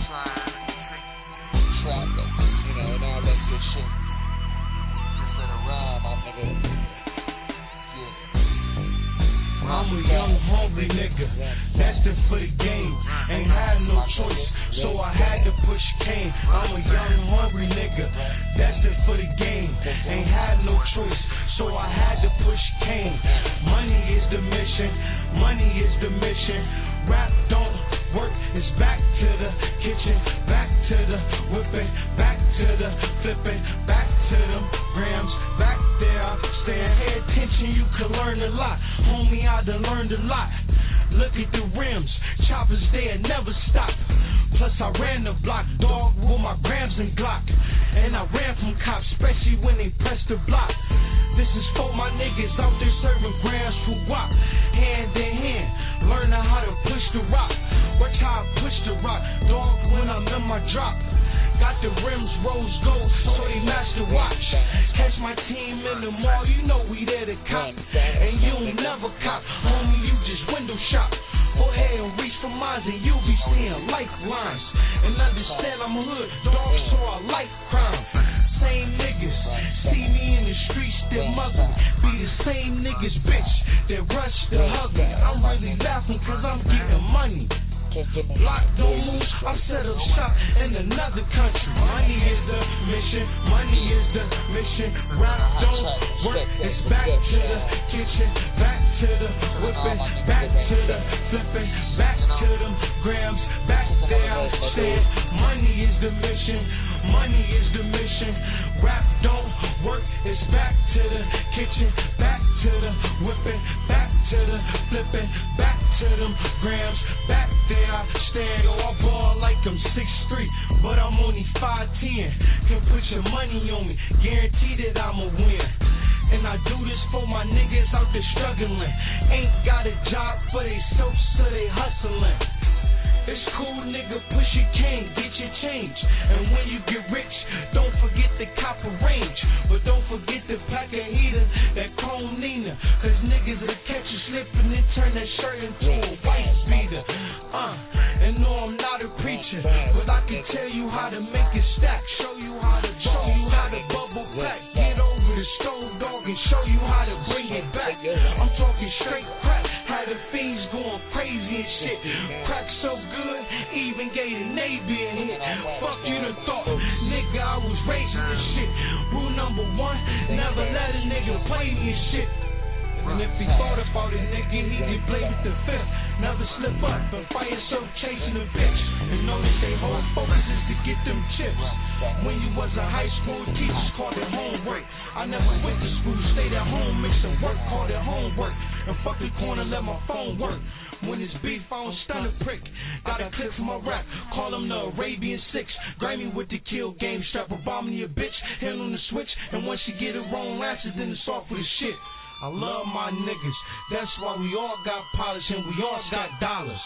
trap it, and all that good shit. Just let it ride, my nigga. I'm a young, hungry nigga, destined for the game. Ain't had no choice, so I had to push cane. I'm a young, hungry nigga, destined for the game. Ain't had no choice, so I had to push cane. Money is the mission, money is the mission. Rap don't work, it's back to the kitchen, back to the whipping, back to the flipping, back to them grams, back there. Stand, pay attention, you can learn a lot. Homie, I done learned a lot. Look at the rims, choppers there never stop. Plus I ran the block, dog, with my grams and Glock. And I ran from cops, especially when they pressed the block. This is for my niggas out there serving grams for guap. Hand in hand, learning how to push the rock. Watch how I push the rock, dog, when I'm in my drop. Got the rims rose gold, so they match the watch. Catch my team in the mall, you know we there to cop. And you don't never cop, homie, you just window shop. Go ahead and reach for mines and you'll be seeing lifelines. And understand I'm a hood dog, so I like crime. Same niggas see me in the streets that mother be the same niggas, bitch, that rush to hug me. I'm really laughing cause I'm getting money. Block don't move, I set up shop in another country. Money is the mission, money is the mission. Rap don't work, it's back to the kitchen, back to the whipping, back to the flipping, back to them grams, back there I stand. Money is the mission, money is the mission. Rap don't work, it's back to the kitchen, back to the whipping, back to the flipping, back to them grams, back there I stand. Yo, I ball like I'm 6'3", but I'm only 5'10". Can put your money on me, guarantee that I'ma win. And I do this for my niggas out there struggling. Ain't got a job for they self, so they hustling. It's cool, nigga, push your cane, get your change. And when you get rich, don't forget the copper range. But don't forget the pack of heater, that chrome Nina. Cause niggas will catch you slipping and turn that shirt into a white beater. And no, I'm not a preacher, but I can tell you how to make it stack. Show you how to bubble pack. Get over the stove, dog, and show you how to bring it back. I'm talking straight crack, had the fiends going crazy and shit. Crack so good, even gave the Navy a hit. Fuck you done thought, nigga, I was raising this shit. Rule number 1, never let a nigga play me and shit. And if he thought about it, nigga, he get played with the fifth. Never slip up and find yourself chasing a bitch. And know that they whole focus is to get them chips. When you was a high school, teachers called it homework. I never went to school, stayed at home, make some work, called it homework. And fuck the corner, let my phone work. When it's beef, I don't stun a prick. Got a clip for my rap, call them the Arabian Six. Grammy with the kill game, strap a bomb in your bitch, hand on the switch. And once she get her wrong lashes, then it's off with the shit. I love my niggas, that's why we all got polish and we all got dollars.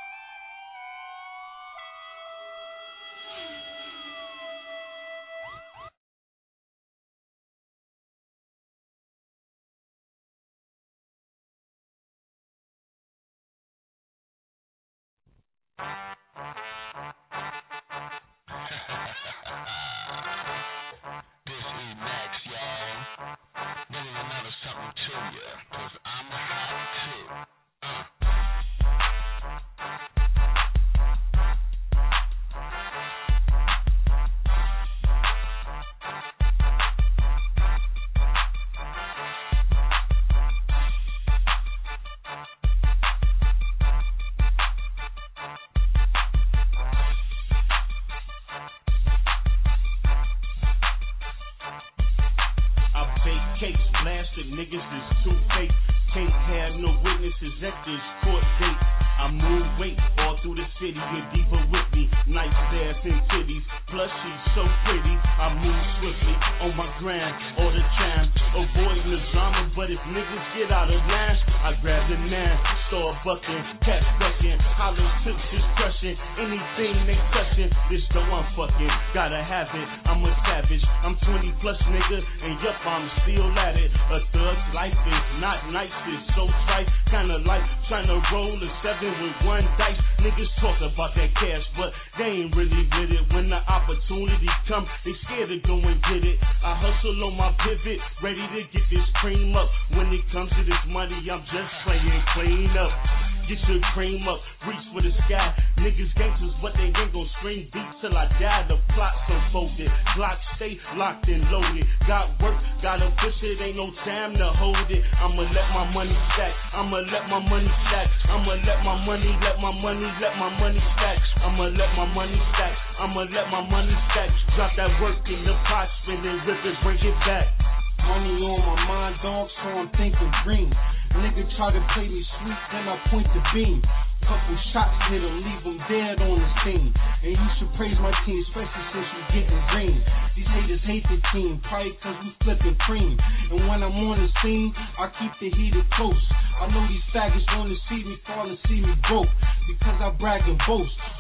Niggas is too fake, can't have no witnesses at this court date. I move weight all through the city, get deeper with me. Nice ass and titties, plus she's so pretty. I move swiftly on my grind all the time, avoiding the drama. But if niggas get out of line, I grab the 9, start bucking, catch ducking, hollow tips is crushing. Anything they touching, this the one fucking. Gotta have it, I'm a savage. I'm 20 plus nigga, and yup, I'm still at it. A thug's life is not nice, it's so trite. Kinda like trying to roll a 7 with 1 dice. Niggas talk about that cash, but they ain't really with it. When the opportunity come, they scared to go and get it. I hustle on my pivot, ready to get this cream up. When it comes to this money, I'm just playing clean up. Get your cream up, reach for the sky. Niggas gangsters, but they ain't gon' scream beats till I die. The plot unfolded, Glock stay locked and loaded. Got work, gotta push it, ain't no time to hold it. I'ma let my money stack, I'ma let my money stack. I'ma let my money, let my money stack. I'ma let my money stack, I'ma let my money stack. Drop that work in the pot, spin it, rip it, bring it back. Money on my mind, dog, so I'm thinking green. Nigga try to play me sweet, then I point the beam. Couple shots hit him, leave him dead on the scene. And you should praise my team, especially since we getting green. These haters hate the team, probably cause we flipping cream. And when I'm on the scene, I keep the heater close. I know these faggots wanna see me fall and see me broke, because I brag and boast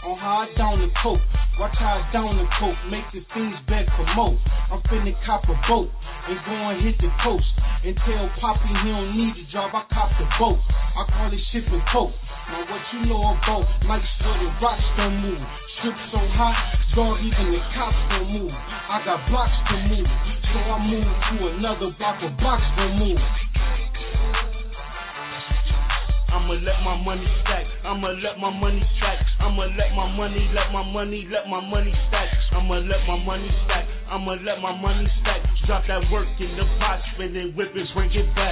on how I down the coke. Watch how I down the coke, make the things better promote. I'm finna cop a boat and go and hit the coast. And tell Poppy he don't need to drive, I cop the boat. I call it shipping coke. Now what you know about nights where the rocks don't move. Strip so hot, dog, even the cops don't move. I got blocks to move, so I move to another block of blocks don't move. I'ma let my money stack. I'ma let my money stack. I'ma let my money stack. I'ma let my money stack. I'ma let my money stack. Drop that work in the pot, spin it, whip it, bring it back.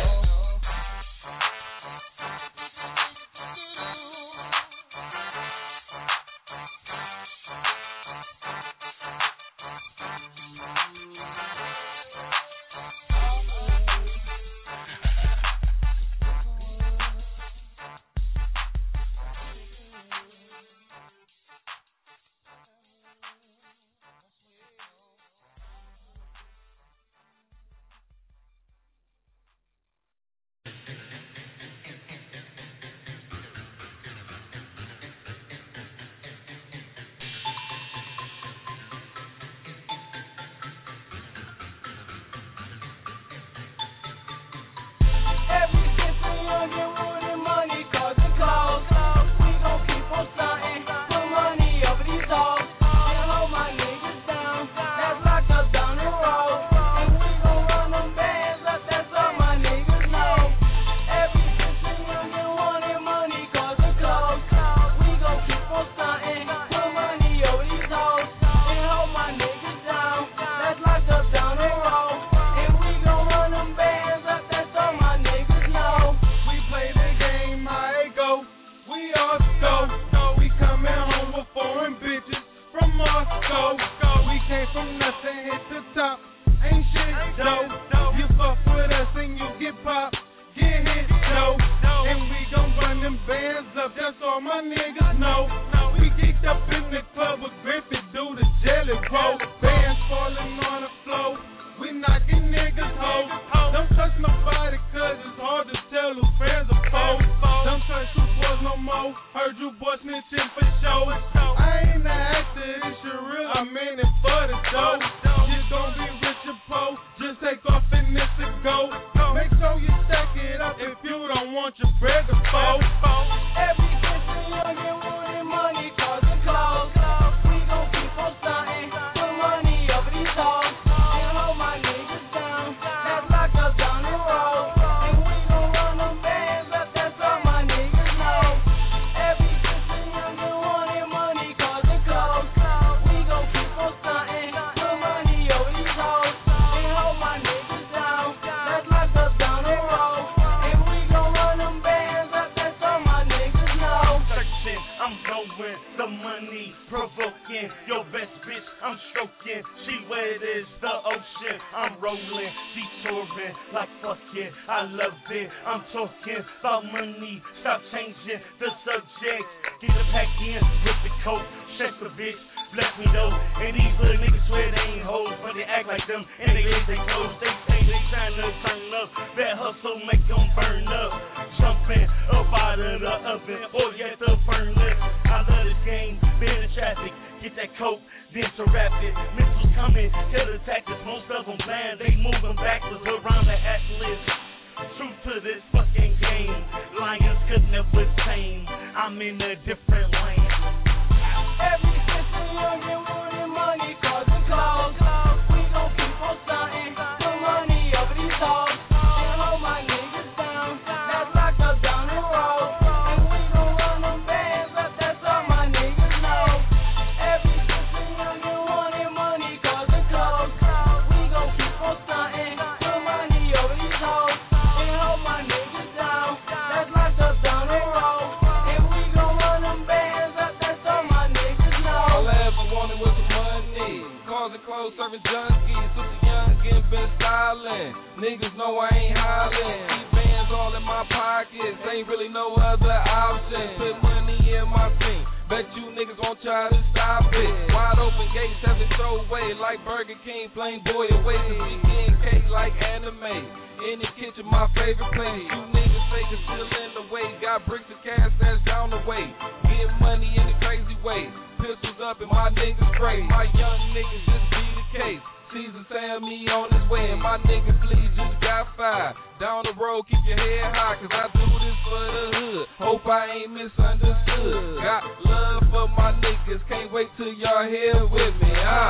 Got bricks and cash that's down the way. Get money in a crazy way. Pistols up and my niggas spray. My young niggas just be the case. Caesar Sam me on his way, and my nigga Flea just got fired. Down the road, keep your head high, cause I do this for the hood. Hope I ain't misunderstood. Got love for my niggas, can't wait till y'all here with me.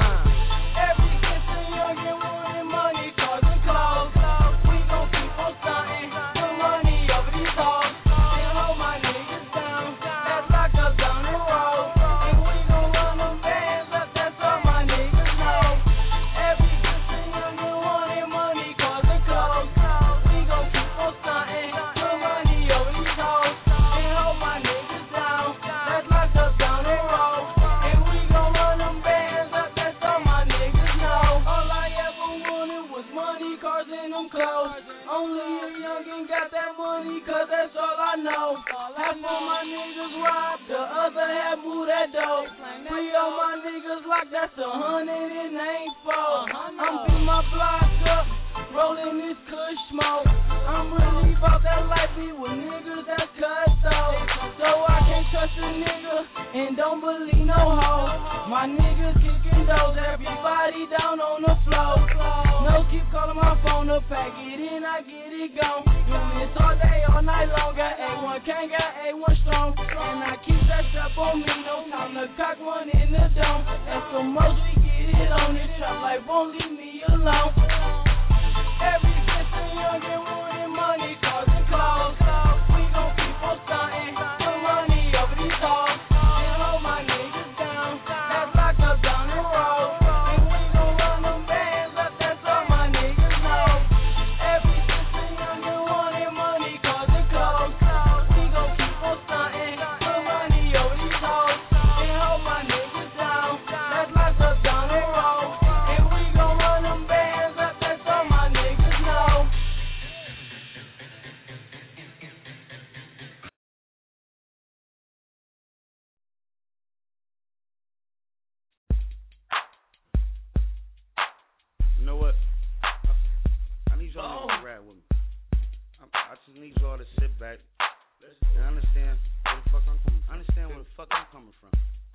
Every kissing young and wanting money, cars and clothes. We gon' keep on stunting, put money over these hoes. And hold my niggas down, that's locked up down the road. And we gon' run them bands up, that's all my niggas know. Every kissing young and wanting money, cars and clothes. We gon' keep on stunting, put money over these hoes. And hold my niggas down, that's locked up down the road. And we gon' run them bands up, that's all my niggas know. All I ever wanted was money, cars, and them clothes. Only a youngin' got that money, cause that's all I know. Half of my niggas robbed, the other half moved that dope. 3 of my niggas locked, that's 100 and ain't 4. I'm beat my block up, rolling this kush smoke. I'm really about that life, be with niggas that's cutthroat. So I can't trust a nigga, and don't believe no hoe. My niggas kicking doors, everybody down on the floor. No keep calling my phone to pack it in, I get it gone. Do this all day, all night long. Got A1 can't got A1 strong. And I keep that strap on me, no time to cock one in the dome. That's the most we get it on this trap life, won't leave me alone. Every kissing young and wanting money, cars and clothes. We gon' keep on stunting, put money over these hoes. And hold my niggas down, that's locked up down the road. And we gon' run them bands up, that's all my niggas know. Every kissing young and wanting money, cars and clothes. We gon' keep on stunting, put money over these hoes. And hold my niggas down, that's locked up down the road. And we gon' run them bands up, that's all my niggas know. You know what? I need y'all to rap with me. I just need y'all to sit back and understand where the fuck I'm coming from. Understand where the fuck I'm coming from.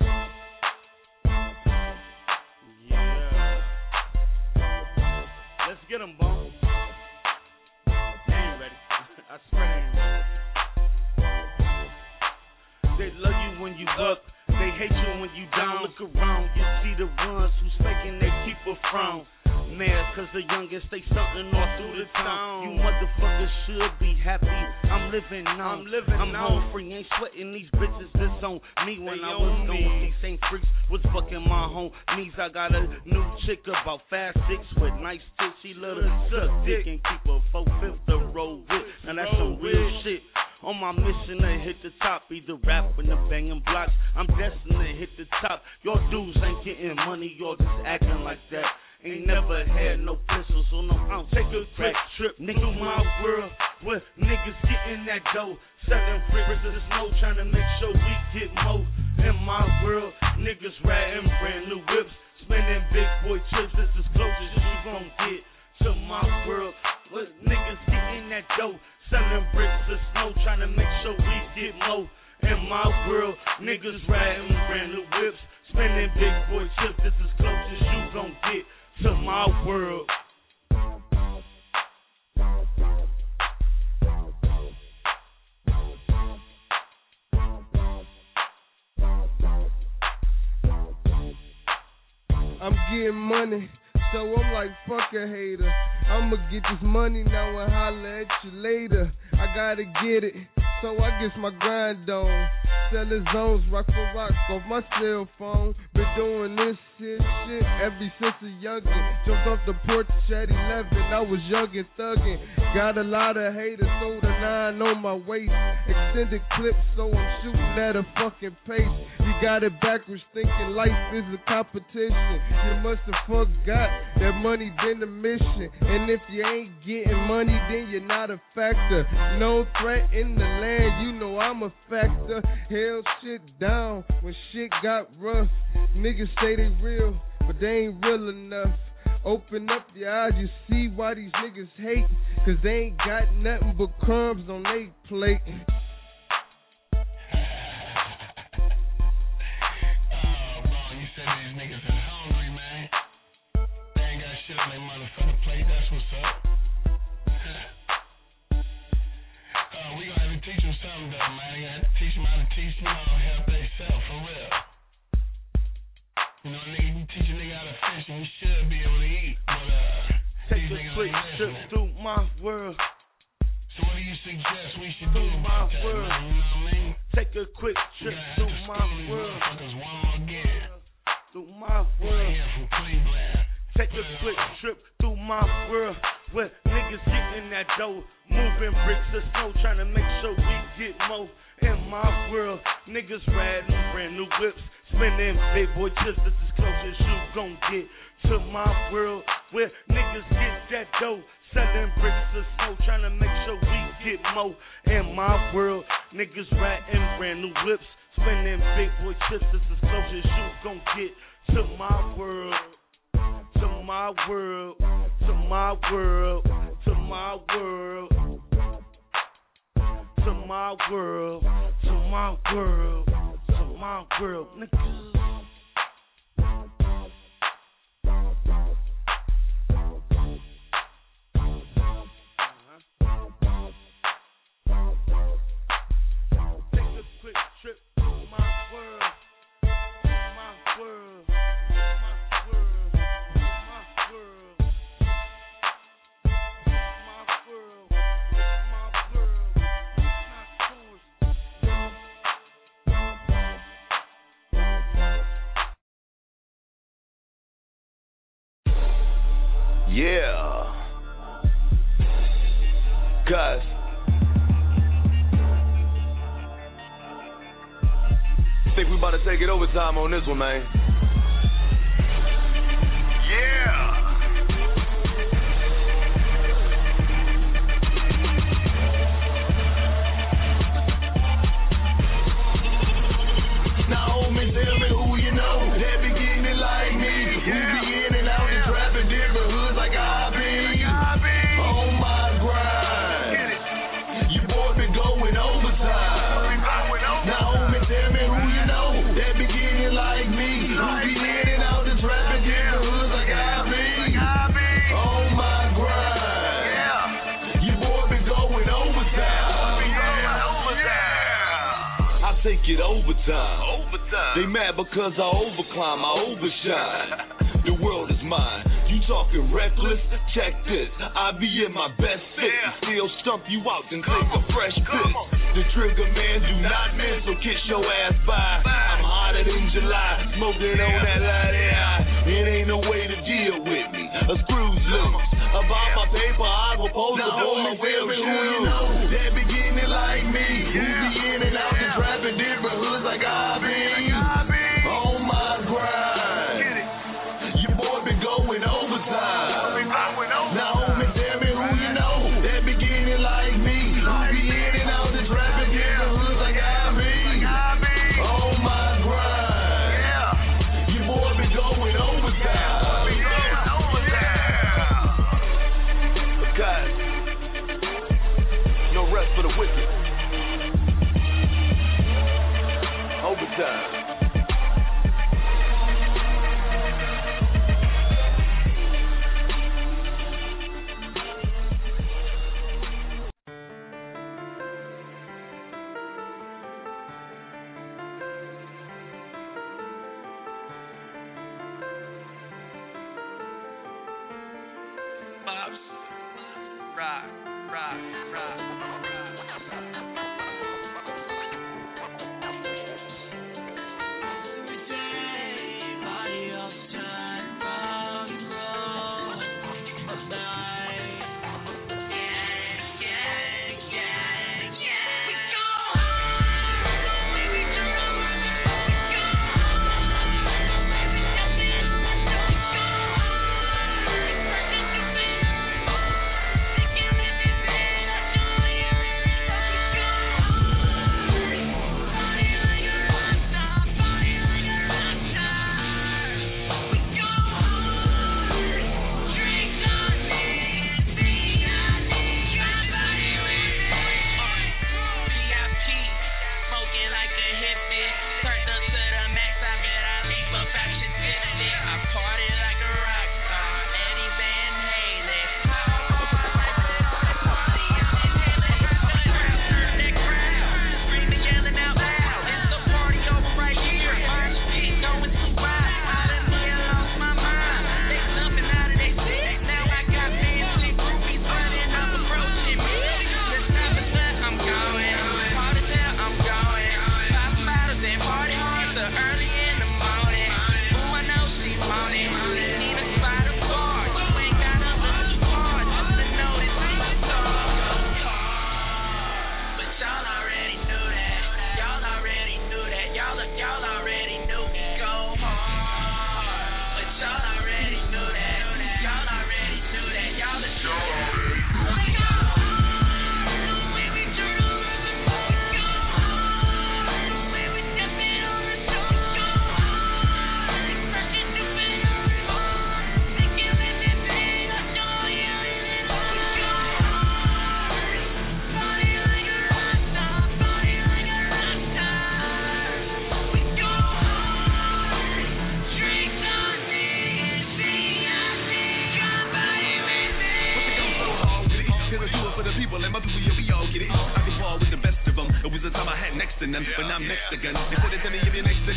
Yeah. Let's get them, Bone. They ain't ready. I swear they ain't ready. They love you when you up. They hate you when you down. Look around, you see the ones who's faking they keep a frown. Mad cause the youngest stay stunting all through the town. You motherfuckers should be happy. I'm living now. I'm home free, ain't sweating these bitches. This on me when I was gone. These same freaks was fucking my homies. I got a new chick about 5'6" with nice tits. She love to suck dick and keep a 4/5 to roll with. Now that's some real shit. On my mission to hit the top, either rapping or banging blocks. I'm destined to hit the top. Y'all dudes ain't getting money, y'all just acting like that. Ain't never had no pistols, so no, I'll take a quick trip, nigga, my world, where niggas getting that dough. Selling bricks of the snow, trying to make sure we get more. In my world, niggas riding brand new whips, spending big boy trips. This is close as you gon' get to my world, where niggas getting that dough. Selling bricks of snow, trying to make sure we get more. In my world, niggas riding brand new whips, spending big boy trips. This is close as you gon' get to my world. I'm getting money, so I'm like, fuck a hater. I'ma get this money now and holler at you later. I gotta get it, so I guess my grind on. Selling zones, rock for rock, off my cell phone. Been doing this shit ever since a youngin'. Jumped off the porch at 11, I was young and thuggin'. Got a lot of haters, sold a 9 on my waist. Extended clips, so I'm shooting at a fucking pace. You got it backwards, thinking life is a competition. You must have forgot that money been the mission. And if you ain't getting money, then you're not a factor. No threat in the land, you know I'm a factor. Hell shit down when shit got rough. Niggas say they real, but they ain't real enough. Open up your eyes, you see why these niggas hate. Cause they ain't got nothing but crumbs on they plate. trip through my world. So what do you suggest we should do my about that, world. man? You know what I mean? Take a quick trip through my world. Through my world. Take a quick trip through my world. Where niggas getting that dough, moving bricks of snow, trying to make sure we get more. In my world, niggas riding brand new whips, spending big boy chips. This is close as you gon' get to my world. Where niggas get that dough, selling bricks of snow, trying to make sure we get more. In my world, niggas riding brand new whips, spending big boy chips. This is close as you gon' get to my world. To my world, to my world, to my world, to my world, to my world, to my world, nigga. Take a quick trip to my world, my world. Yeah. Guys. Think we about to take it overtime on this one, man. Yeah. Now, homie, tell me who you know that be getting it like me. Who be in and out and trapping different hoods like I be. On my grind. Your boy been going overtime. Now, homie, tell me who you know that be getting it like me. Who be in and out and trapping different hoods like I be. On my grind. Your boy been going overtime. I take it overtime. They mad because I overclimb, I overshine. The world is mine. You talking reckless? Check this. I be in my best fit. Still stump you out and take a fresh piss. The trigger man do not miss, so kiss your ass by. I'm hotter than July, smoking on that light air. It ain't no way to deal with me. A screw's loose. About my paper, I go post a boy who you know that be getting it like me. Who be in and out and trapping different hoods like I be. On my grind. Your boy been going overtime. Now, homie, tell me who you know that be getting it like me. Who be in and out and trapping different hoods like I be. On my grind. Your boy been going overtime. God. No rest for the wicked. Overtime. Rock, rock, rock. Yeah.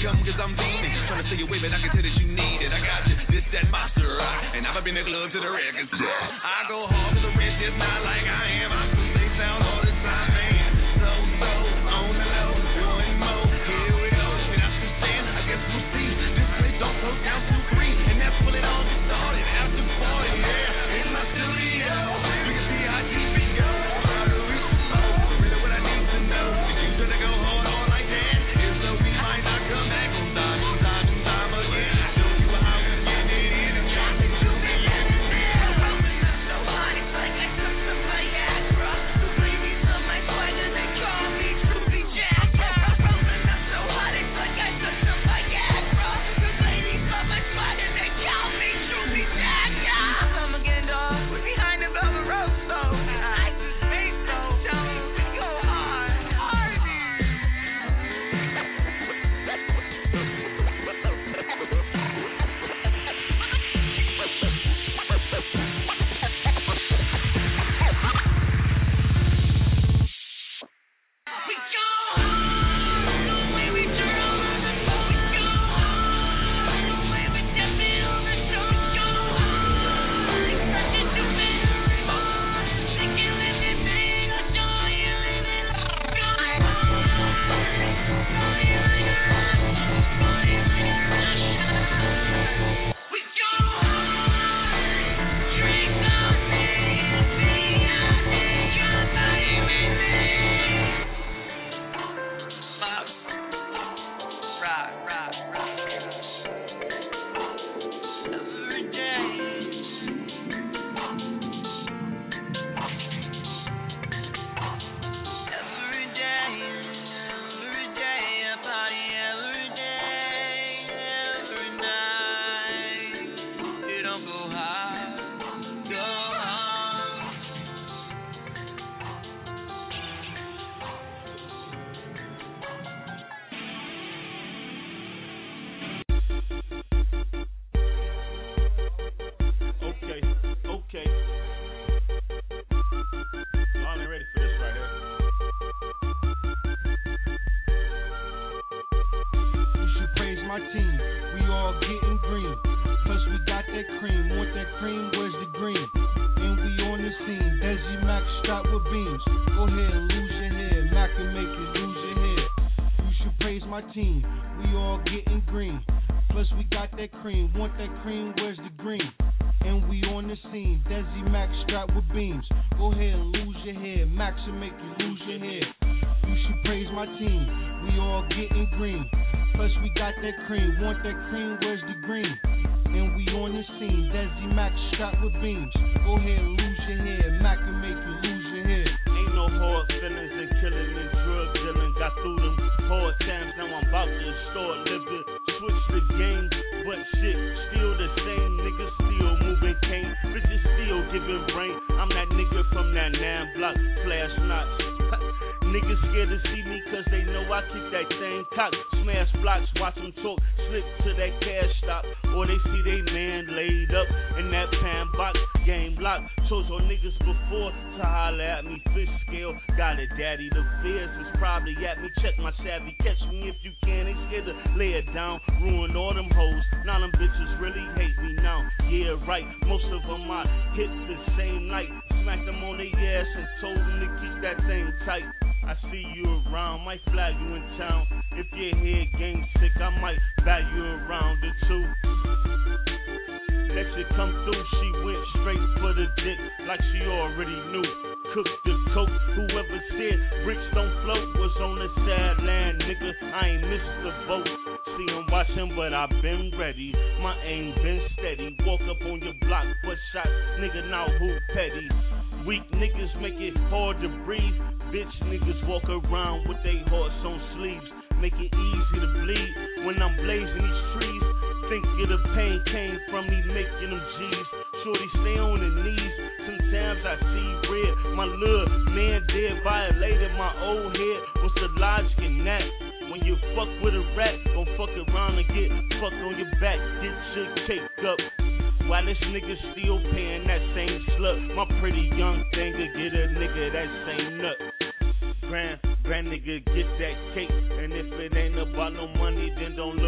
come cause I'm fiending. Trying to stay away, but I can tell that you need it. I got you, this, that, monster rock. And I've been in the club to the record. I go hard to the rich, it's not like I am. I do they sound all the time, man. So, on the low, doing more. Here we go, and I should stand, I guess we'll see. This place don't go down to 3, and that's when it all gets started. After 40, yeah, in my studio. We can see how deep it goes. Really what I need to know. If you try to go hard on like that, if so, we might not come back on time and time and time again. Show you how we get it in and try to do it. So hard, it's like I took some Viagra. So bring me some my swagger, they call me Troopy Jack. Rolling up so hard, it's like I took some Viagra. Cause ladies love my swagger, they call me Troopy Jack. Come again, dog. We're behind the velvet rope, so I just face so tell me we go hard. Okay. Y'all ain't ready for this right here. You should praise my team. We all getting green. Plus we got that cream. Want that cream? Where's the green? And we on the scene. Desi Mac strapped with beams. Go ahead and lose your head. Mac can make you lose your head. You should praise my team. We all getting green. Plus we got that cream. Want that cream? Where's the green? And we on the scene. Desi Mac strapped with beams. Go ahead and lose your head. Mac should make you lose your head. You should praise my team. We all getting green. Plus we got that cream. Want that cream? Where's the green? And we on the scene. Desi Mac strapped with beams. Go ahead and lose your head. Mac can make you lose your head. Ain't no hard feelings and killing and drug dealing. Got through them hard times. Now I'm about to start living. Switch the game, but shit still the same. Niggas still moving cane. Bitches still giving brain. I'm that nigga from that 9 block. Flash knots. Niggas scared to see me cause they know I kick that same cock. Smash blocks, watch them talk, slip to that cash stop. Or they see they man laid up in that pan box. Game block, chose on niggas before to holler at me. Fish scale, got it daddy. The fears is probably at me. Check my savvy, catch me if you can. They scared to lay it down, ruin all them hoes. Now them bitches really hate me now. Yeah, right, most of them I hit the same night. Smacked them on their ass and told them to keep that thing tight. I see you around, might fly you in town. If your head game sick, I might buy you around it too. That shit come through, she went straight for the dick like she already knew. Cooked the coke, whoever said bricks don't float was on the sideline, nigga. I ain't missed the boat. See him watching, but I been ready. My aim been steady. Walk up on your block, but shot, nigga, now who petty? Weak niggas make it hard to breathe. Bitch niggas walk around with they hearts on sleeves. Make it easy to bleed when I'm blazing these trees. Think of the pain came from me making them G's. Shorty stay on her knees. Sometimes I see red. My little man dead violated my old head. What's the logic in that? When you fuck with a rat, gon' fuck around and get fucked on your back. Get your cake up. Why this nigga still paying that same slut? My pretty young thing to get a nigga that same nut. Grand nigga get that cake. And if it ain't about no money, then don't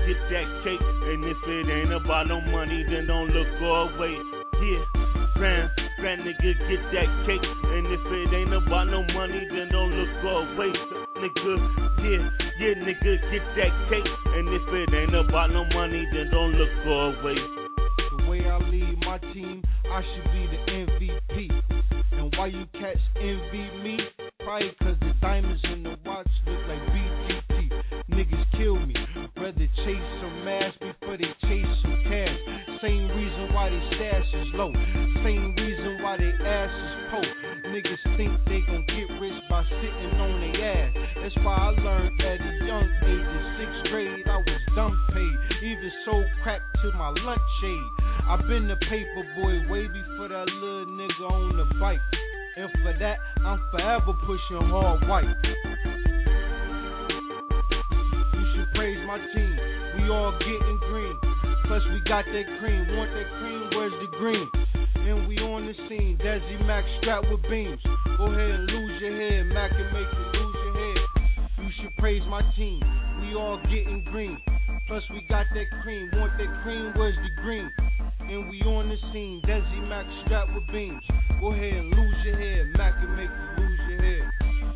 get that cake. And if it ain't about no money, then don't look away. Yeah, grand nigga, get that cake. And if it ain't about no money, then don't look away. Nigga, yeah, nigga, get that cake. And if it ain't about no money, then don't look away. The way I lead my team, I should be the MVP. And why you cats envy me? Probably cause the diamonds in the watch look like BGT. Niggas kill me, rather chase some ass before they chase some cash. Same reason why they stash is low, same reason why they ass is poor. Niggas think they gon' get rich by sitting on their ass. That's why I learned at a young age. In 6th grade, I was dumb paid. Even sold crack to my lunch shade. I been the paper boy way before that little nigga on the bike. And for that, I'm forever pushing hard white. You should praise my team. We all getting green. Plus we got that cream. Want that cream? Where's the green? And we on the scene. Desi Mac strapped with beams. Go ahead and lose your head. Mac can make you lose your head. You should praise my team. We all getting green. Plus we got that cream. Want that cream? Where's the green? And we on the scene. Desi Mac strapped with beams. Go ahead and lose your head. Mac can make you lose your head.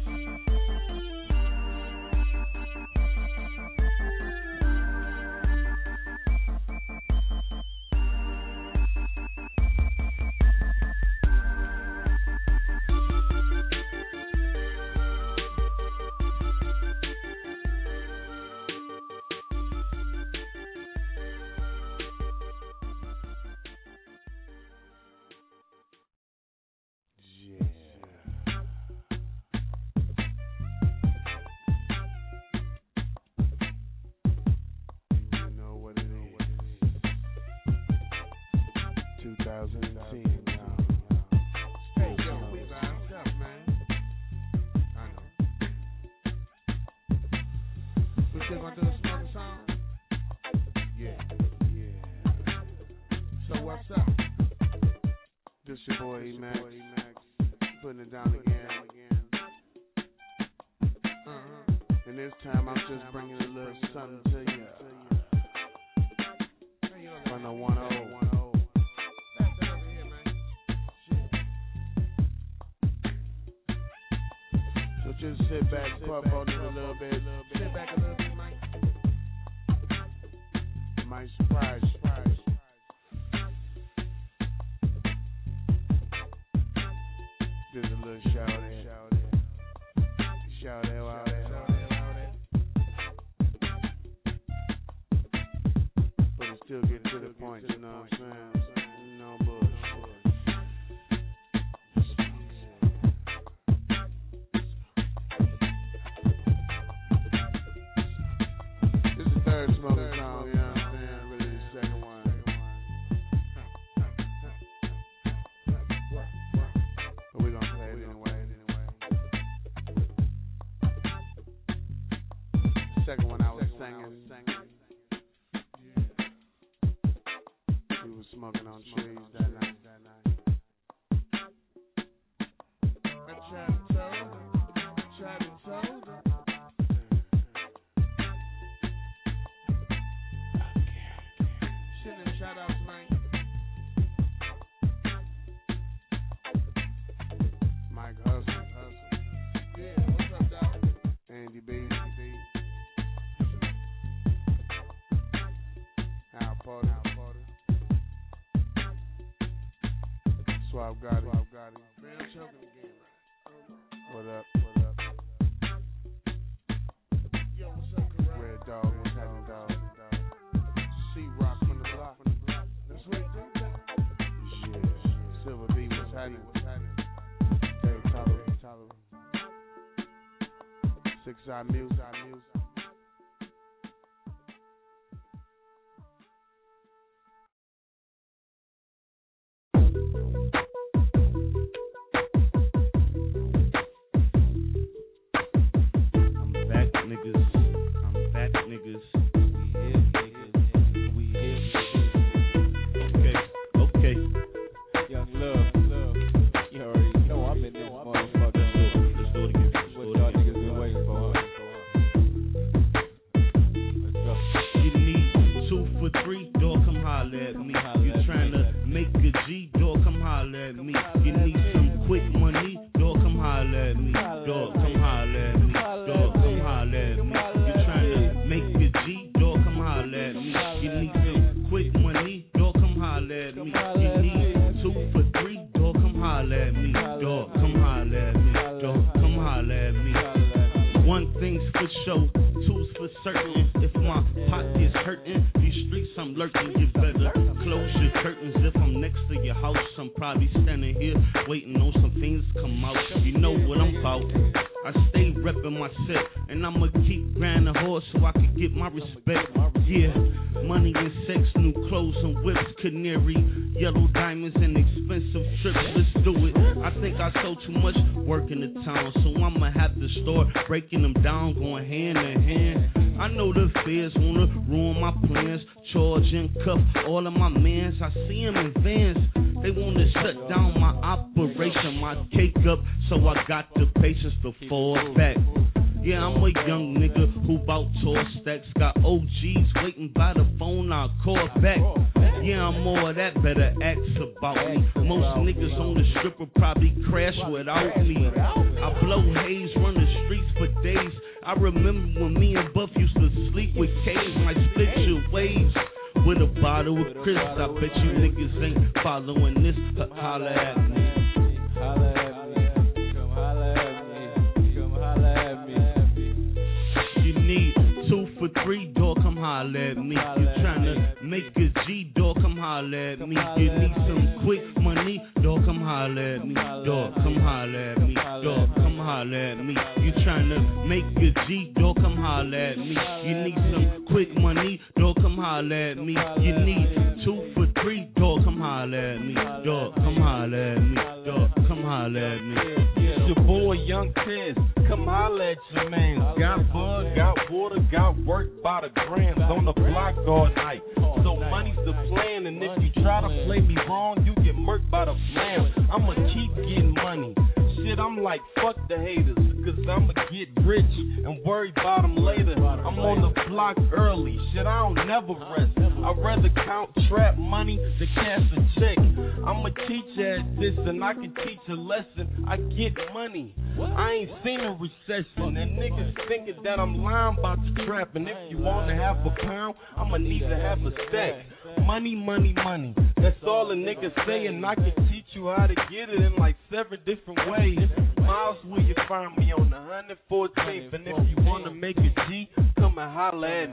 What up? Yo, what's up, Red Dog, what's happening, dog? C-Rock from the block. That's what it do. Yeah. Silver B, what's happening? Dave Tyler. 6i Music. show. Two's for certain. If my pocket's hurting, these streets I'm lurking. You better close your curtains. If I'm next to your house, I'm probably standing here waiting on some things to come out. You know what I'm about. I stay reppin' my set, and I'ma keep grinding hard so I can get my respect. Yeah, money and sex, new clothes and whips, canary, yellow diamonds and expensive trips. Let's do it. I think I sold too much work in the town, so I'ma have to start breaking them down, going hand in hand. I know the feds wanna ruin my plans, charge and cuff all of my mans. I see them in vans. They wanna shut down my operation, my cake up, so I got the patience to fall back. Yeah, I'm a young nigga who bout tall stacks. Got OGs waiting by the phone, I'll call back. Yeah, I'm more of that, better ask about me. Most niggas on the strip will probably crash without me. I blow haze, run the streets for days. I remember when me and Buff used to sleep with K's. Might split your waves with a bottle of Chris. I bet you niggas ain't following this. Holla at me. Holla at me. Come holla at me. Come holla at me. You need 2 for $3, dog, come holla at me. You tryna make a G, dog, come holla at me. You need some quick money, dog, come holla at me. Dog, come holla at me. Dog, come holla at me. You tryna make a G, dog, come holla at me. You need some quick money, dog, come holla at me. You need 2 for $3, dog, come holla at me. Dog, come holla at me. Dog, come holla at me. It's your boy Young Tez, come holla at your man. Got bug, got water, got work by the grams on the block all night. So money's the plan, and if you try to play me wrong, you get murked by the flam. I'ma keep getting money. Shit, I'm like, fuck the haters, cause I'ma get rich and worry about them later. I'm on the block early, shit, I don't never rest. I'd rather count trap money than cash a check. I'm a teacher at this, and I can teach a lesson. I get money, I ain't seen a recession, and niggas thinking that I'm lying about the trap. And if you want to have a pound, I'ma need to have a stack. Money, money, money, that's all a nigga say, and I can teach you how to get it in like 7 different ways. Miles, will you find me on the 114th? And if you wanna make a G, come and holla at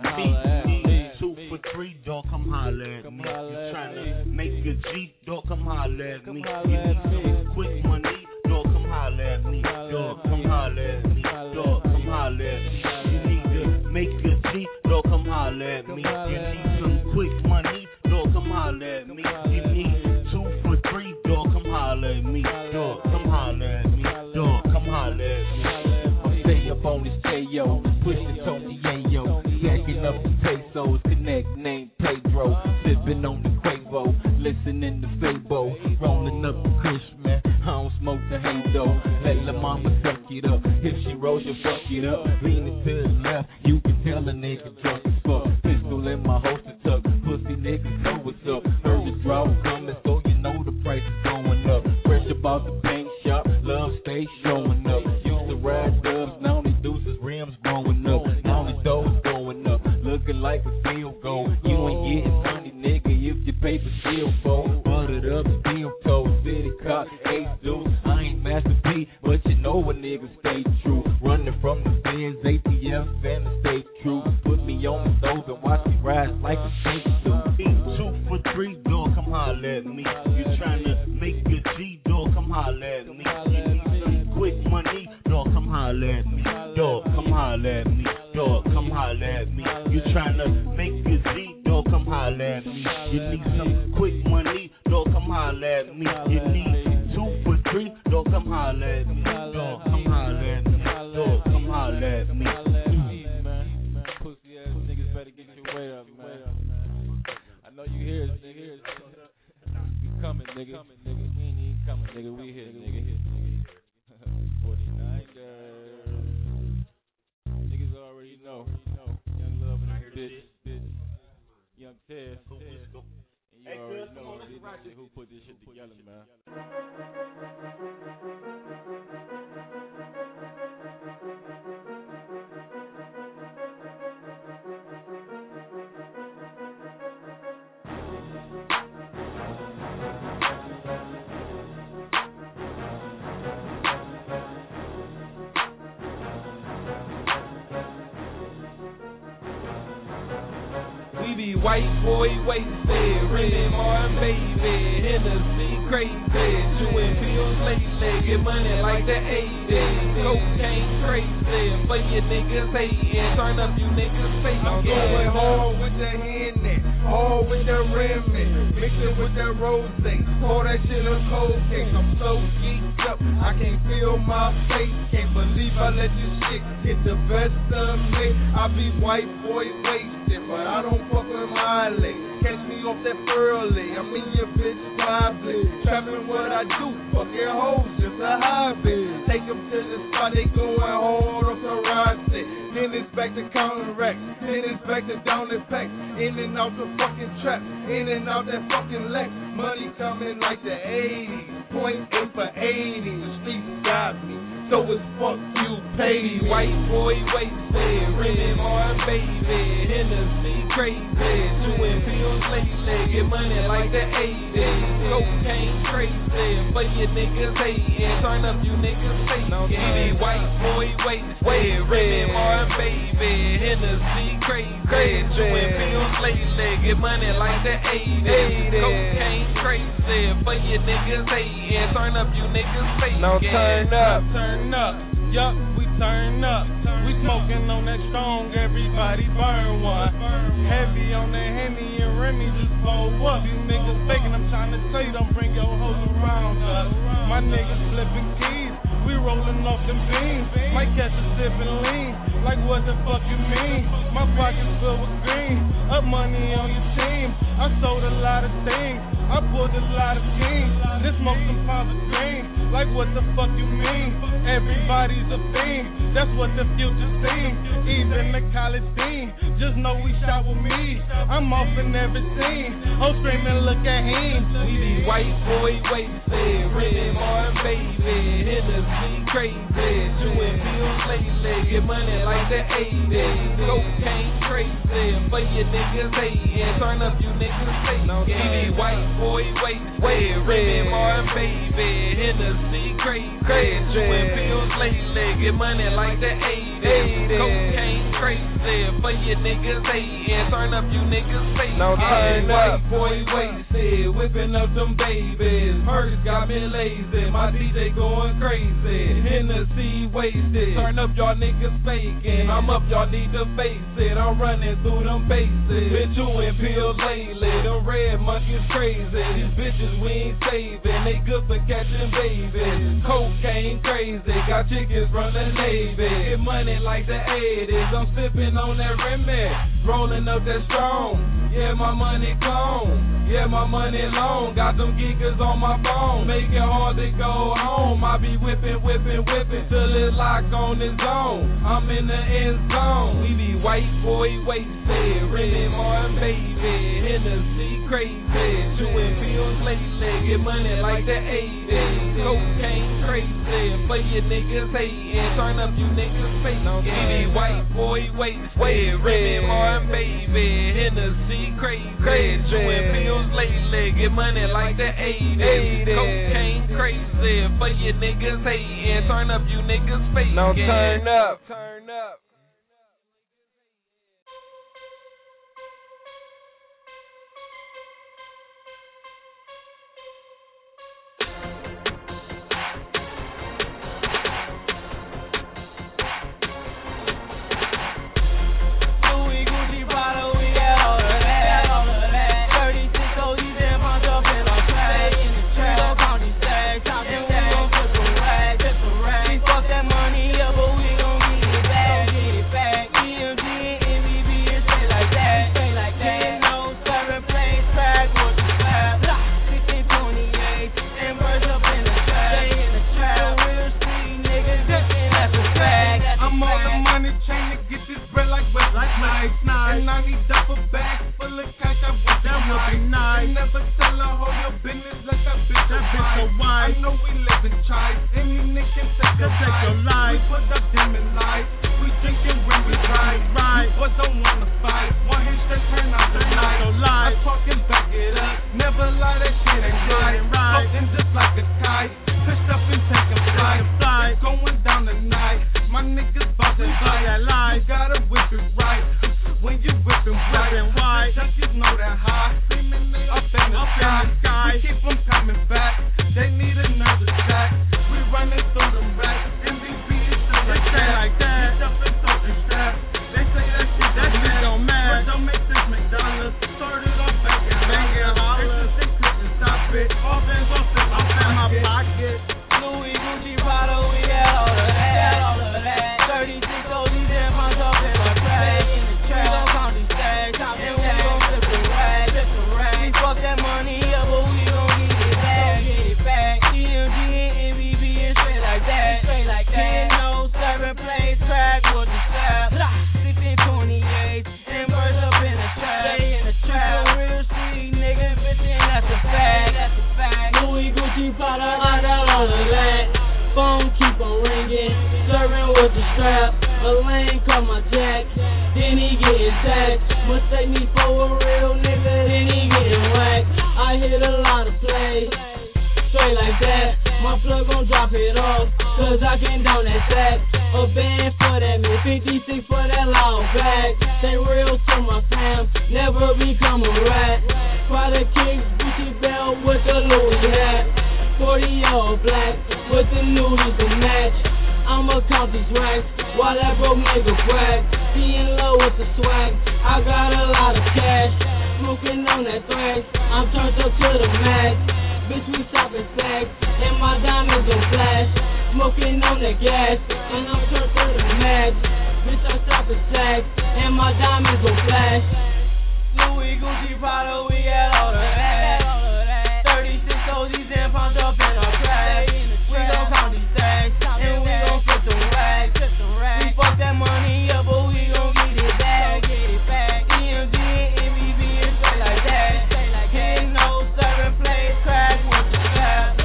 me. 2 for $3, dog, come holla at me. You tryna make a G, dog, come holla at me. You need some quick money, dog, come holla at me. Dog, come holla at me. Dog, come holla at me. You need to make a G, dog, come holla at me. You need some quick money, dog, come holla at me. You need 2 for $3, dog, come holla at me. Dog, come holla at me. Dog, come holla at me. I'm stay up on this J.O., pushing Tony Yayo, stacking up the pesos, connect name Pedro, sipping on the Quavo, listening to Fabo, rolling up the Kush, man. I don't smoke the Halo. Let la mama suck it up. If she rolls, you fuck it up. Leaning to the left, you can tell a nigga drunk as fuck. Pistol in my holster tuck. Pussy niggas know what's up. Heard the draw coming, so you know the price is going up. Fresh about the bank shop, love stay showing up. Used to ride dubs, now these deuces rims blowing up. Now these doors going up, looking like a field goal. You ain't getting money, nigga, if your paper still fold. Buttered up, steel toe, city cop, ace dude. I ain't Master P, but you know a nigga stay true. Running from the feds, ATF, and the state true. Put me on the stove and watch me rise like a snake do. 2 for $3, dog, come holla at me. You tryna make a G, dog, come holla at me. You need some quick money, dog, come holla at me. Dog, come holla at me. Dog, come holla at me. You tryna make a G, dog, come holla at me. You need some quick money, dog, come holla at me. You need 2 for $3, dog, come holla at me. Dog, come holla at me. Dog, come holla at me. Pussy ass niggas better get your weight up, man. I know you hear us, nigga. We coming, nigga. We ain't even coming, nigga. We here, nigga. 49 niggas already know. Young Love and bitch. Young Ted. And you already know who put this shit together, man. be white boy wasted, Rennie Martin baby, Hennessy crazy, chewing pills lately, get money like the 80s, cocaine crazy, for you niggas hating, turn up you niggas faking. I'm going hard with the Henny, hard with the Remy, mix it with that rose, pour that shit on cold cake. I'm so geeked up, I can't feel my face, can't believe I let this shit get the best of me. I be white boy wasted, but I don't fuck with Miley. Catch me off that early, I'm in your bitch probably. Trapping what I do, fucking hoes, just a hobby. Take them to the spot, they going hard off the Rossi. Then it's back to counteract, then it's back to down the pack. In and out the fucking trap, in and out that fucking Lex. Money coming like the 80s, 0.8 for 80. The streets got me, so it's fuck you, pay. White boy wasted, Rennie Martin baby, Hennessy crazy, chewing pills lately, get money like the 80s, cocaine crazy, for you niggas hating, turn up you niggas faking. Be white boy wasted, Rennie Martin baby, Hennessy crazy, chewing pills lately, get money like the 80s, cocaine crazy, for you niggas hating, turn up you niggas faking. Now turn up. Turn up, yup, we turn up. We smoking on that strong, everybody burn one. Heavy on that Henny and Remy, just pull up. You niggas faking, I'm trying to tell you, don't bring your hoes around us. My niggas flipping keys, we rolling off them beans. Might catch a sipping lean, like what the fuck you mean? My pockets filled with green, up money on your team. I sold a lot of things, I pulled a lot of teams. This smoke some pounds of green, like what the fuck you mean? Everybody's a fiend, that's what the future seems. Even the college dean, just know we shot with me. I'm off in every scene, oh screaming look at him. We be white boy wasted, Rennie Martin baby, Hennessy crazy, chewing pills lately, get money like the 80s, cocaine crazy, for you niggas hating, turn up you niggas faking. We be white boy wasted, Rennie Martin baby, Hennessy crazy, chewing pills lately, get money like the 80s, cocaine crazy, for you niggas hating, turn up you niggas faking. Now turn up. White boy wasted, whipping up them babies, Purse got me lazy, my DJ going crazy, Hennessy wasted, turn up y'all niggas faking, I'm up y'all need to face it, I'm running through them bases, been chewing pills lately, them red monkeys crazy, these bitches we ain't saving, they good for catching babies, cocaine crazy, got chickens from the Navy, get money like the 80s, I'm sipping on that Remy, rolling up that strong, yeah my money gone, yeah my money long, got them geekers on my phone, make it hard to go home, I be whipping till it lock on its own, I'm in the end zone, we be white boy wasted, Rennie Martin baby, Hennessy crazy, chewing pills lately, get money like the 80s, cocaine crazy, for you niggas hating, turn up you niggas faking. We be white boy wasted, Rennie Martin baby, Hennessy crazy, chewing pills lately, get money like the 80s, cocaine crazy, for you niggas hating, turn up you niggas faking. Now turn up. Turn up. And I need duffel bags full of cash, I wish that would be nice. Never tell a hoe your business, let that bitch a wife. I know we live in chives, any nigga can take your life. We put up demon life, we drinking when we ride. You boys don't wanna fight, one hit straight turn out the night. I talk and back it up, never lie, that shit ain't right. Floating just like a kite, pushed up and taking flight. It's going down tonight, my niggas bout to buy that life. You gotta whip it right. When you whippin' white, trap. A lane call my jack, then he getting taxed. Mistake me for a real nigga, then he getting whacked. I hit a lot of plays, straight like that. My plug gon' drop it off, cause I can down that sack. A band for that man, 56 for that loud bag. Stay real to my fam, never become a rat. Prada kicks, Gucci belt with the Louis hat. 40 all black, with the nudies to match. I'ma count these racks, while that broke nigga brag. Be in love with the swag, I got a lot of cash. Smoking on that thrash, I'm turned up to the max. Bitch, we shopping stacks, and my diamonds gon' flash. Smoking on that gas, and I'm turned to the max. Bitch, I shopping stacks, and my diamonds gon' flash. Louis, Gucci, Prada, we got all of that. 36 OZs and pumped up in our trash. We gon' count these stacks, and we gon' flip them racks. We fuck that money up, but we gon' get it back. EMD and MVB is straight like that. Hitting those 7 plays, crash with the strap.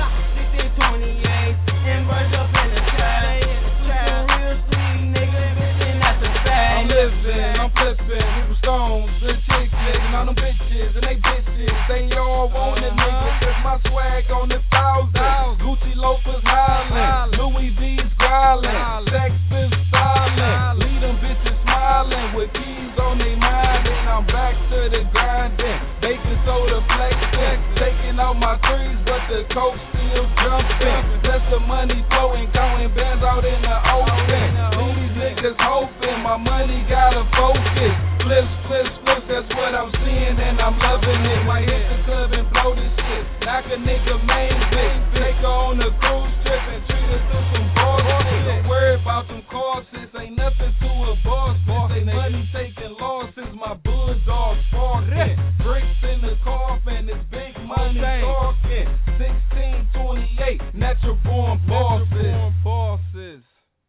1628 and burst up in the trap. We some real sweet niggas, and that's a fact. I'm living, I'm flipping, people stones, good chicks, living on them bitches, and they bitches. They all want it, nigga, cause my swag on the 1,000. Gucci loafers hollering, Louis V's growling, sex is silent. Leave them bitches smiling with keys on their mind, and I'm back to the grinding. Baking soda flexing, taking out my threes, but the coke still jumping. That's the money flowing, counting bands out in the open. These niggas hoping my money gotta focus. Flips, flips, flips, that's what I'm seeing, and I'm loving it. Might hit the club and blow this shit. Knock a nigga main bitch. Take her on a cruise trip and treat her to some bullshit. Don't worry about them courses, ain't nothing to a boss. They money taking losses, my bulldogs barking. Bricks in the coffin, it's big money talking. 1628, natural born bosses.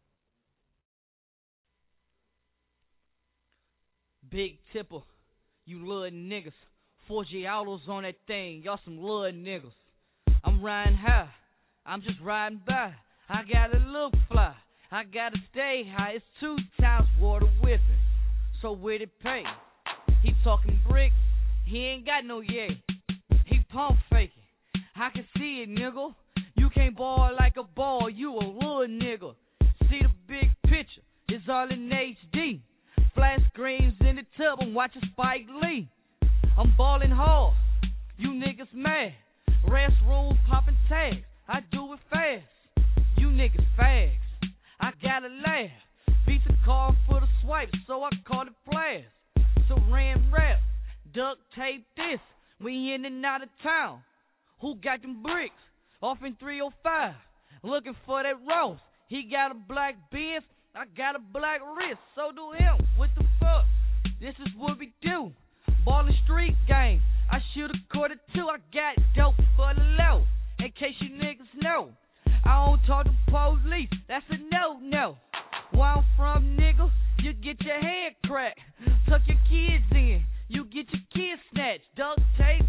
Big Tipper, you little niggas. 4G autos on that thing, y'all some little niggas. I'm riding high, I'm just riding by. I gotta look fly, I gotta stay high. It's 2 times water whipping, so where'd it pay? He talking bricks, he ain't got no yay. He pump faking, I can see it, nigga. You can't ball like a ball, you a little nigga. See the big picture, it's all in HD. Flash screens in the tub, I'm watching Spike Lee. I'm ballin' hard, you niggas mad. Rest rules poppin' tags, I do it fast. You niggas fags, I gotta laugh. Beat the car for the swipe, so I call it blast. Saran wrap, duct tape this, we in and out of town. Who got them bricks? Off in 305, looking for that Ross. He got a black Benz, I got a black wrist, so do him. What the fuck? This is what we do. Ballin' street game. I shoot a quarter 2. I got dope for the low. In case you niggas know, I don't talk to police. That's a no. Where I'm from, nigga, you get your head cracked. Tuck your kids in, you get your kids snatched. Duct tape,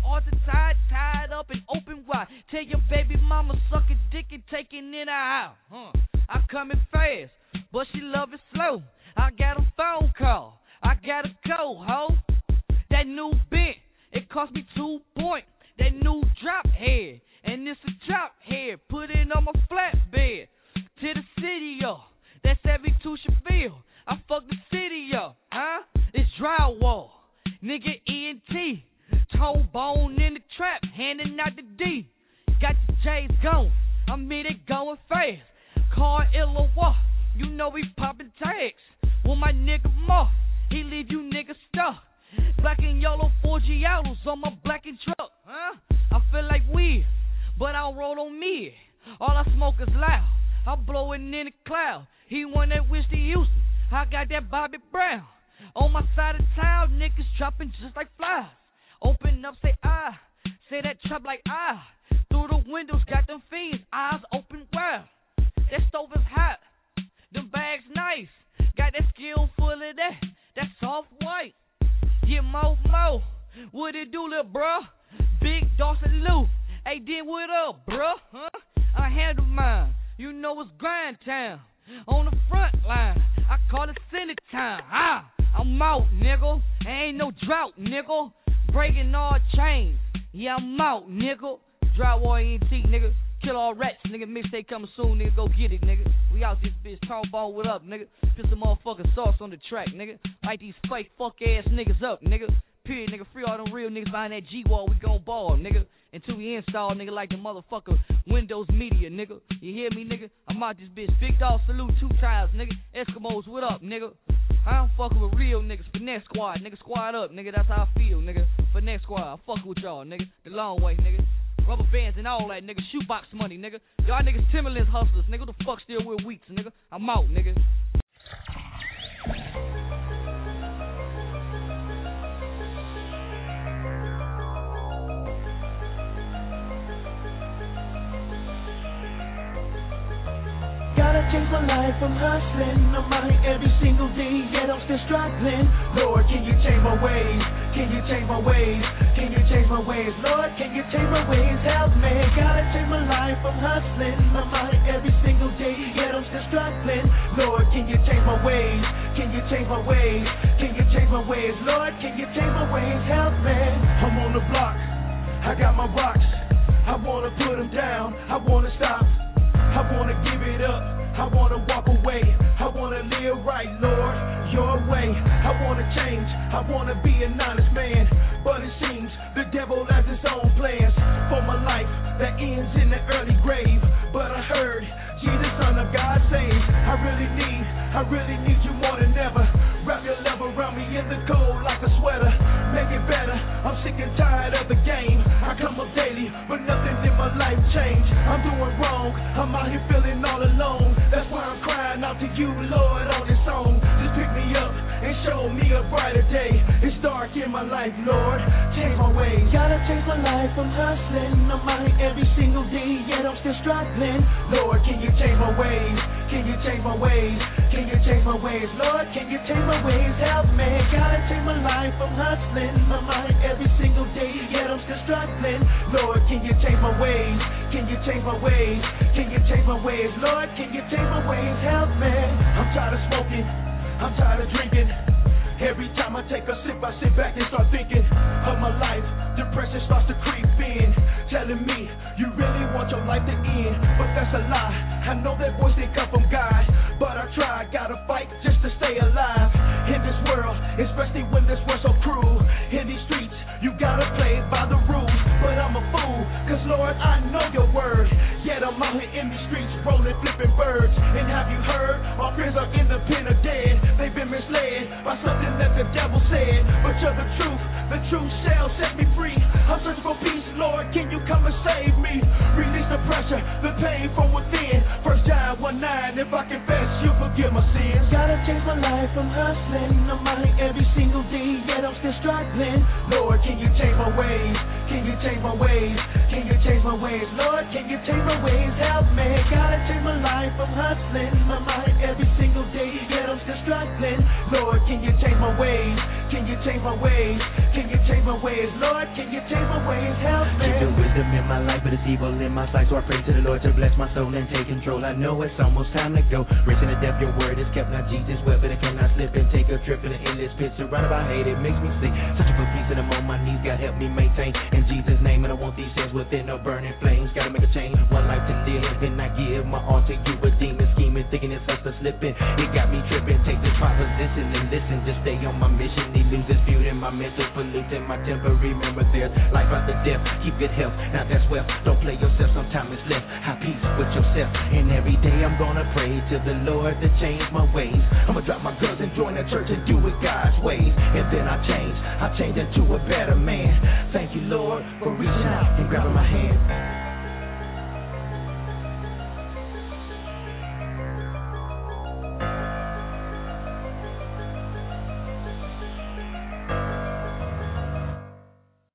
tied up and open wide. Tell your baby mama suck a dick and take it in her house. I coming fast, but she love it slow. I got a phone call, I got a code, ho. That new bent, it cost me 2 points. That new drop head, and it's a chop head. Put it on my flatbed. To the city, yo. That's every two should feel. I fuck the city up, huh? It's drywall, nigga ENT. Tone bone in the trap, handing out the D. Got the J's going, I mean it going fast. Car Illawarra, you know we poppin' tags. With my nigga Moth, he leave you niggas stuck. Black and yellow 4G autos on my black and truck, huh? I feel like weed, but I don't roll on me. All I smoke is loud, I blow it in the cloud. He won that Whiskey Houston, I got that Bobby Brown. On my side of town, niggas chopping just like flies. Open up, say ah, say that chop like ah. Through the windows, got them fiends, eyes open wide. That stove is hot, them bags nice. Got that skill full of that soft white. Yeah, Mo, what it do, little bruh? Big Dawson Lou, hey, then what up, bruh? Huh? I handle mine, you know it's grind time. on the front line. I call it Senate time. I'm out, nigga. Ain't no drought, nigga. Breaking all chains. Yeah, I'm out, nigga. Drywall ENT, nigga. Kill all rats, nigga. Mixtape coming soon, nigga. Go get it, nigga. We out this bitch. Tall ball, what up, nigga? Put some motherfucking sauce on the track, nigga. Light these fake fuck ass niggas up, nigga. Period, nigga. Free all them real niggas behind that G-wall. We gon' ball, nigga. Until we install, nigga, like the motherfucker Windows Media, nigga. You hear me, nigga? I'm out this bitch. Big dog salute 2 times, nigga. Eskimos, what up, nigga? I don't fuckin' with real niggas. Finesse squad, nigga. Squad up, nigga. That's how I feel, nigga. Finesse squad. I fuck with y'all, nigga. The long way, nigga. Rubber bands and all that, nigga. Shoebox money, nigga. Y'all niggas Timberlands hustlers, nigga. Who the fuck still with weeks, nigga? I'm out, nigga. Gotta change my life from hustling. I'm out here every single day, yet I'm still struggling. Lord, can you change my ways? Can you change my ways? Can you change my ways? Lord, can you change my ways? Help me. Gotta change my life from hustling. I'm out here every single day, yet I'm still struggling. Lord, can you change my ways? Can you change my ways? Can you change my ways? Lord, can you change my ways? Help me. I'm on the block. I got my rocks. I wanna put them down. I wanna stop. I wanna give it up, I wanna walk away, I wanna live right, Lord, your way. I wanna change, I wanna be an honest man, but it seems the devil has his own plans for my life that ends in the early grave. But I heard Jesus, Son of God, saves. I really need you more than ever. Wrap your love around me in the cold like a sweater. Make it better, I'm sick and tired of the game. I come up daily, but nothing in my life changed. I'm doing wrong, I'm out here feeling all alone. That's why I'm crying out to you, Lord, on this song. Just pick me up and show me a brighter day. It's dark in my life, Lord, change my ways. Gotta change my life from hustling. I'm out here every single day, yet I'm still struggling. Lord, can you change my ways? Can you change my ways? Can you change my ways? Lord, can you change my ways? Help me. Gotta change my life from hustling. I'm out here every single day, yet I'm still struggling. Lord, can you change my ways? Can you change my ways? Can you change my ways? Lord, can you change my ways? Help me. I'm tired of smoking. I'm tired of drinking. Every time I take a sip, I sit back and start thinking of my life. Depression starts to creep in, telling me you really want your life to end, but that's a lie. I know that voice didn't come from God, but I try, gotta fight just to stay alive in this world, especially when this world's so cruel. In these streets, you gotta play by the rules, but I'm a fool, cause Lord, I know your word. Yet I'm out here in these streets, rolling, flipping birds. And have you heard? My friends are in the pen of dead. They've been misled by something that the devil said. But you're the truth shall set me free. I'm searching for peace, Lord, can you come and save me? Release the pressure, the pain from within. 1 John 1:9, if I confess, you forgive my sins. Gotta change my life from hustling. I'm out here every single day, yet I'm still struggling. Lord, can you change my ways? Can you change my ways? Can you change my ways? Lord, can you change my ways? Help me. Gotta change my life from hustling. I'm out here every single day, yet I'm still struggling. Lord, can you change my ways? Can you change my ways? Can you change my ways? Lord, can you change my ways? Help me. Keep the wisdom in my life, but it's evil in my sight. So I pray to the Lord to bless my soul and take control. I know it's almost time to go. Racing to death, your word is kept. Not Jesus, weapon, I cannot slip and take a trip in the endless pit. Surrounded by hate, it makes me sick. Searching for peace and I'm on my knees. God help me maintain in Jesus' name. And I want these sins within no burning flames. Gotta make a change, one life to live. And I give my all to you, a demon scheming, thinking it's hustler slipping. It got me tripping. Take this proposition and listen. Just stay on my mission. Lose disputing my mental, polluting my temper. Remember there's life after death. Keep good health, now that's wealth. Don't play yourself, sometimes it's left. Have peace with yourself. And every day I'm gonna pray to the Lord to change my ways. I'ma drop my guns and join the church and do it God's ways. And then I change into a better man. Thank you, Lord, for reaching out and grabbing my hand.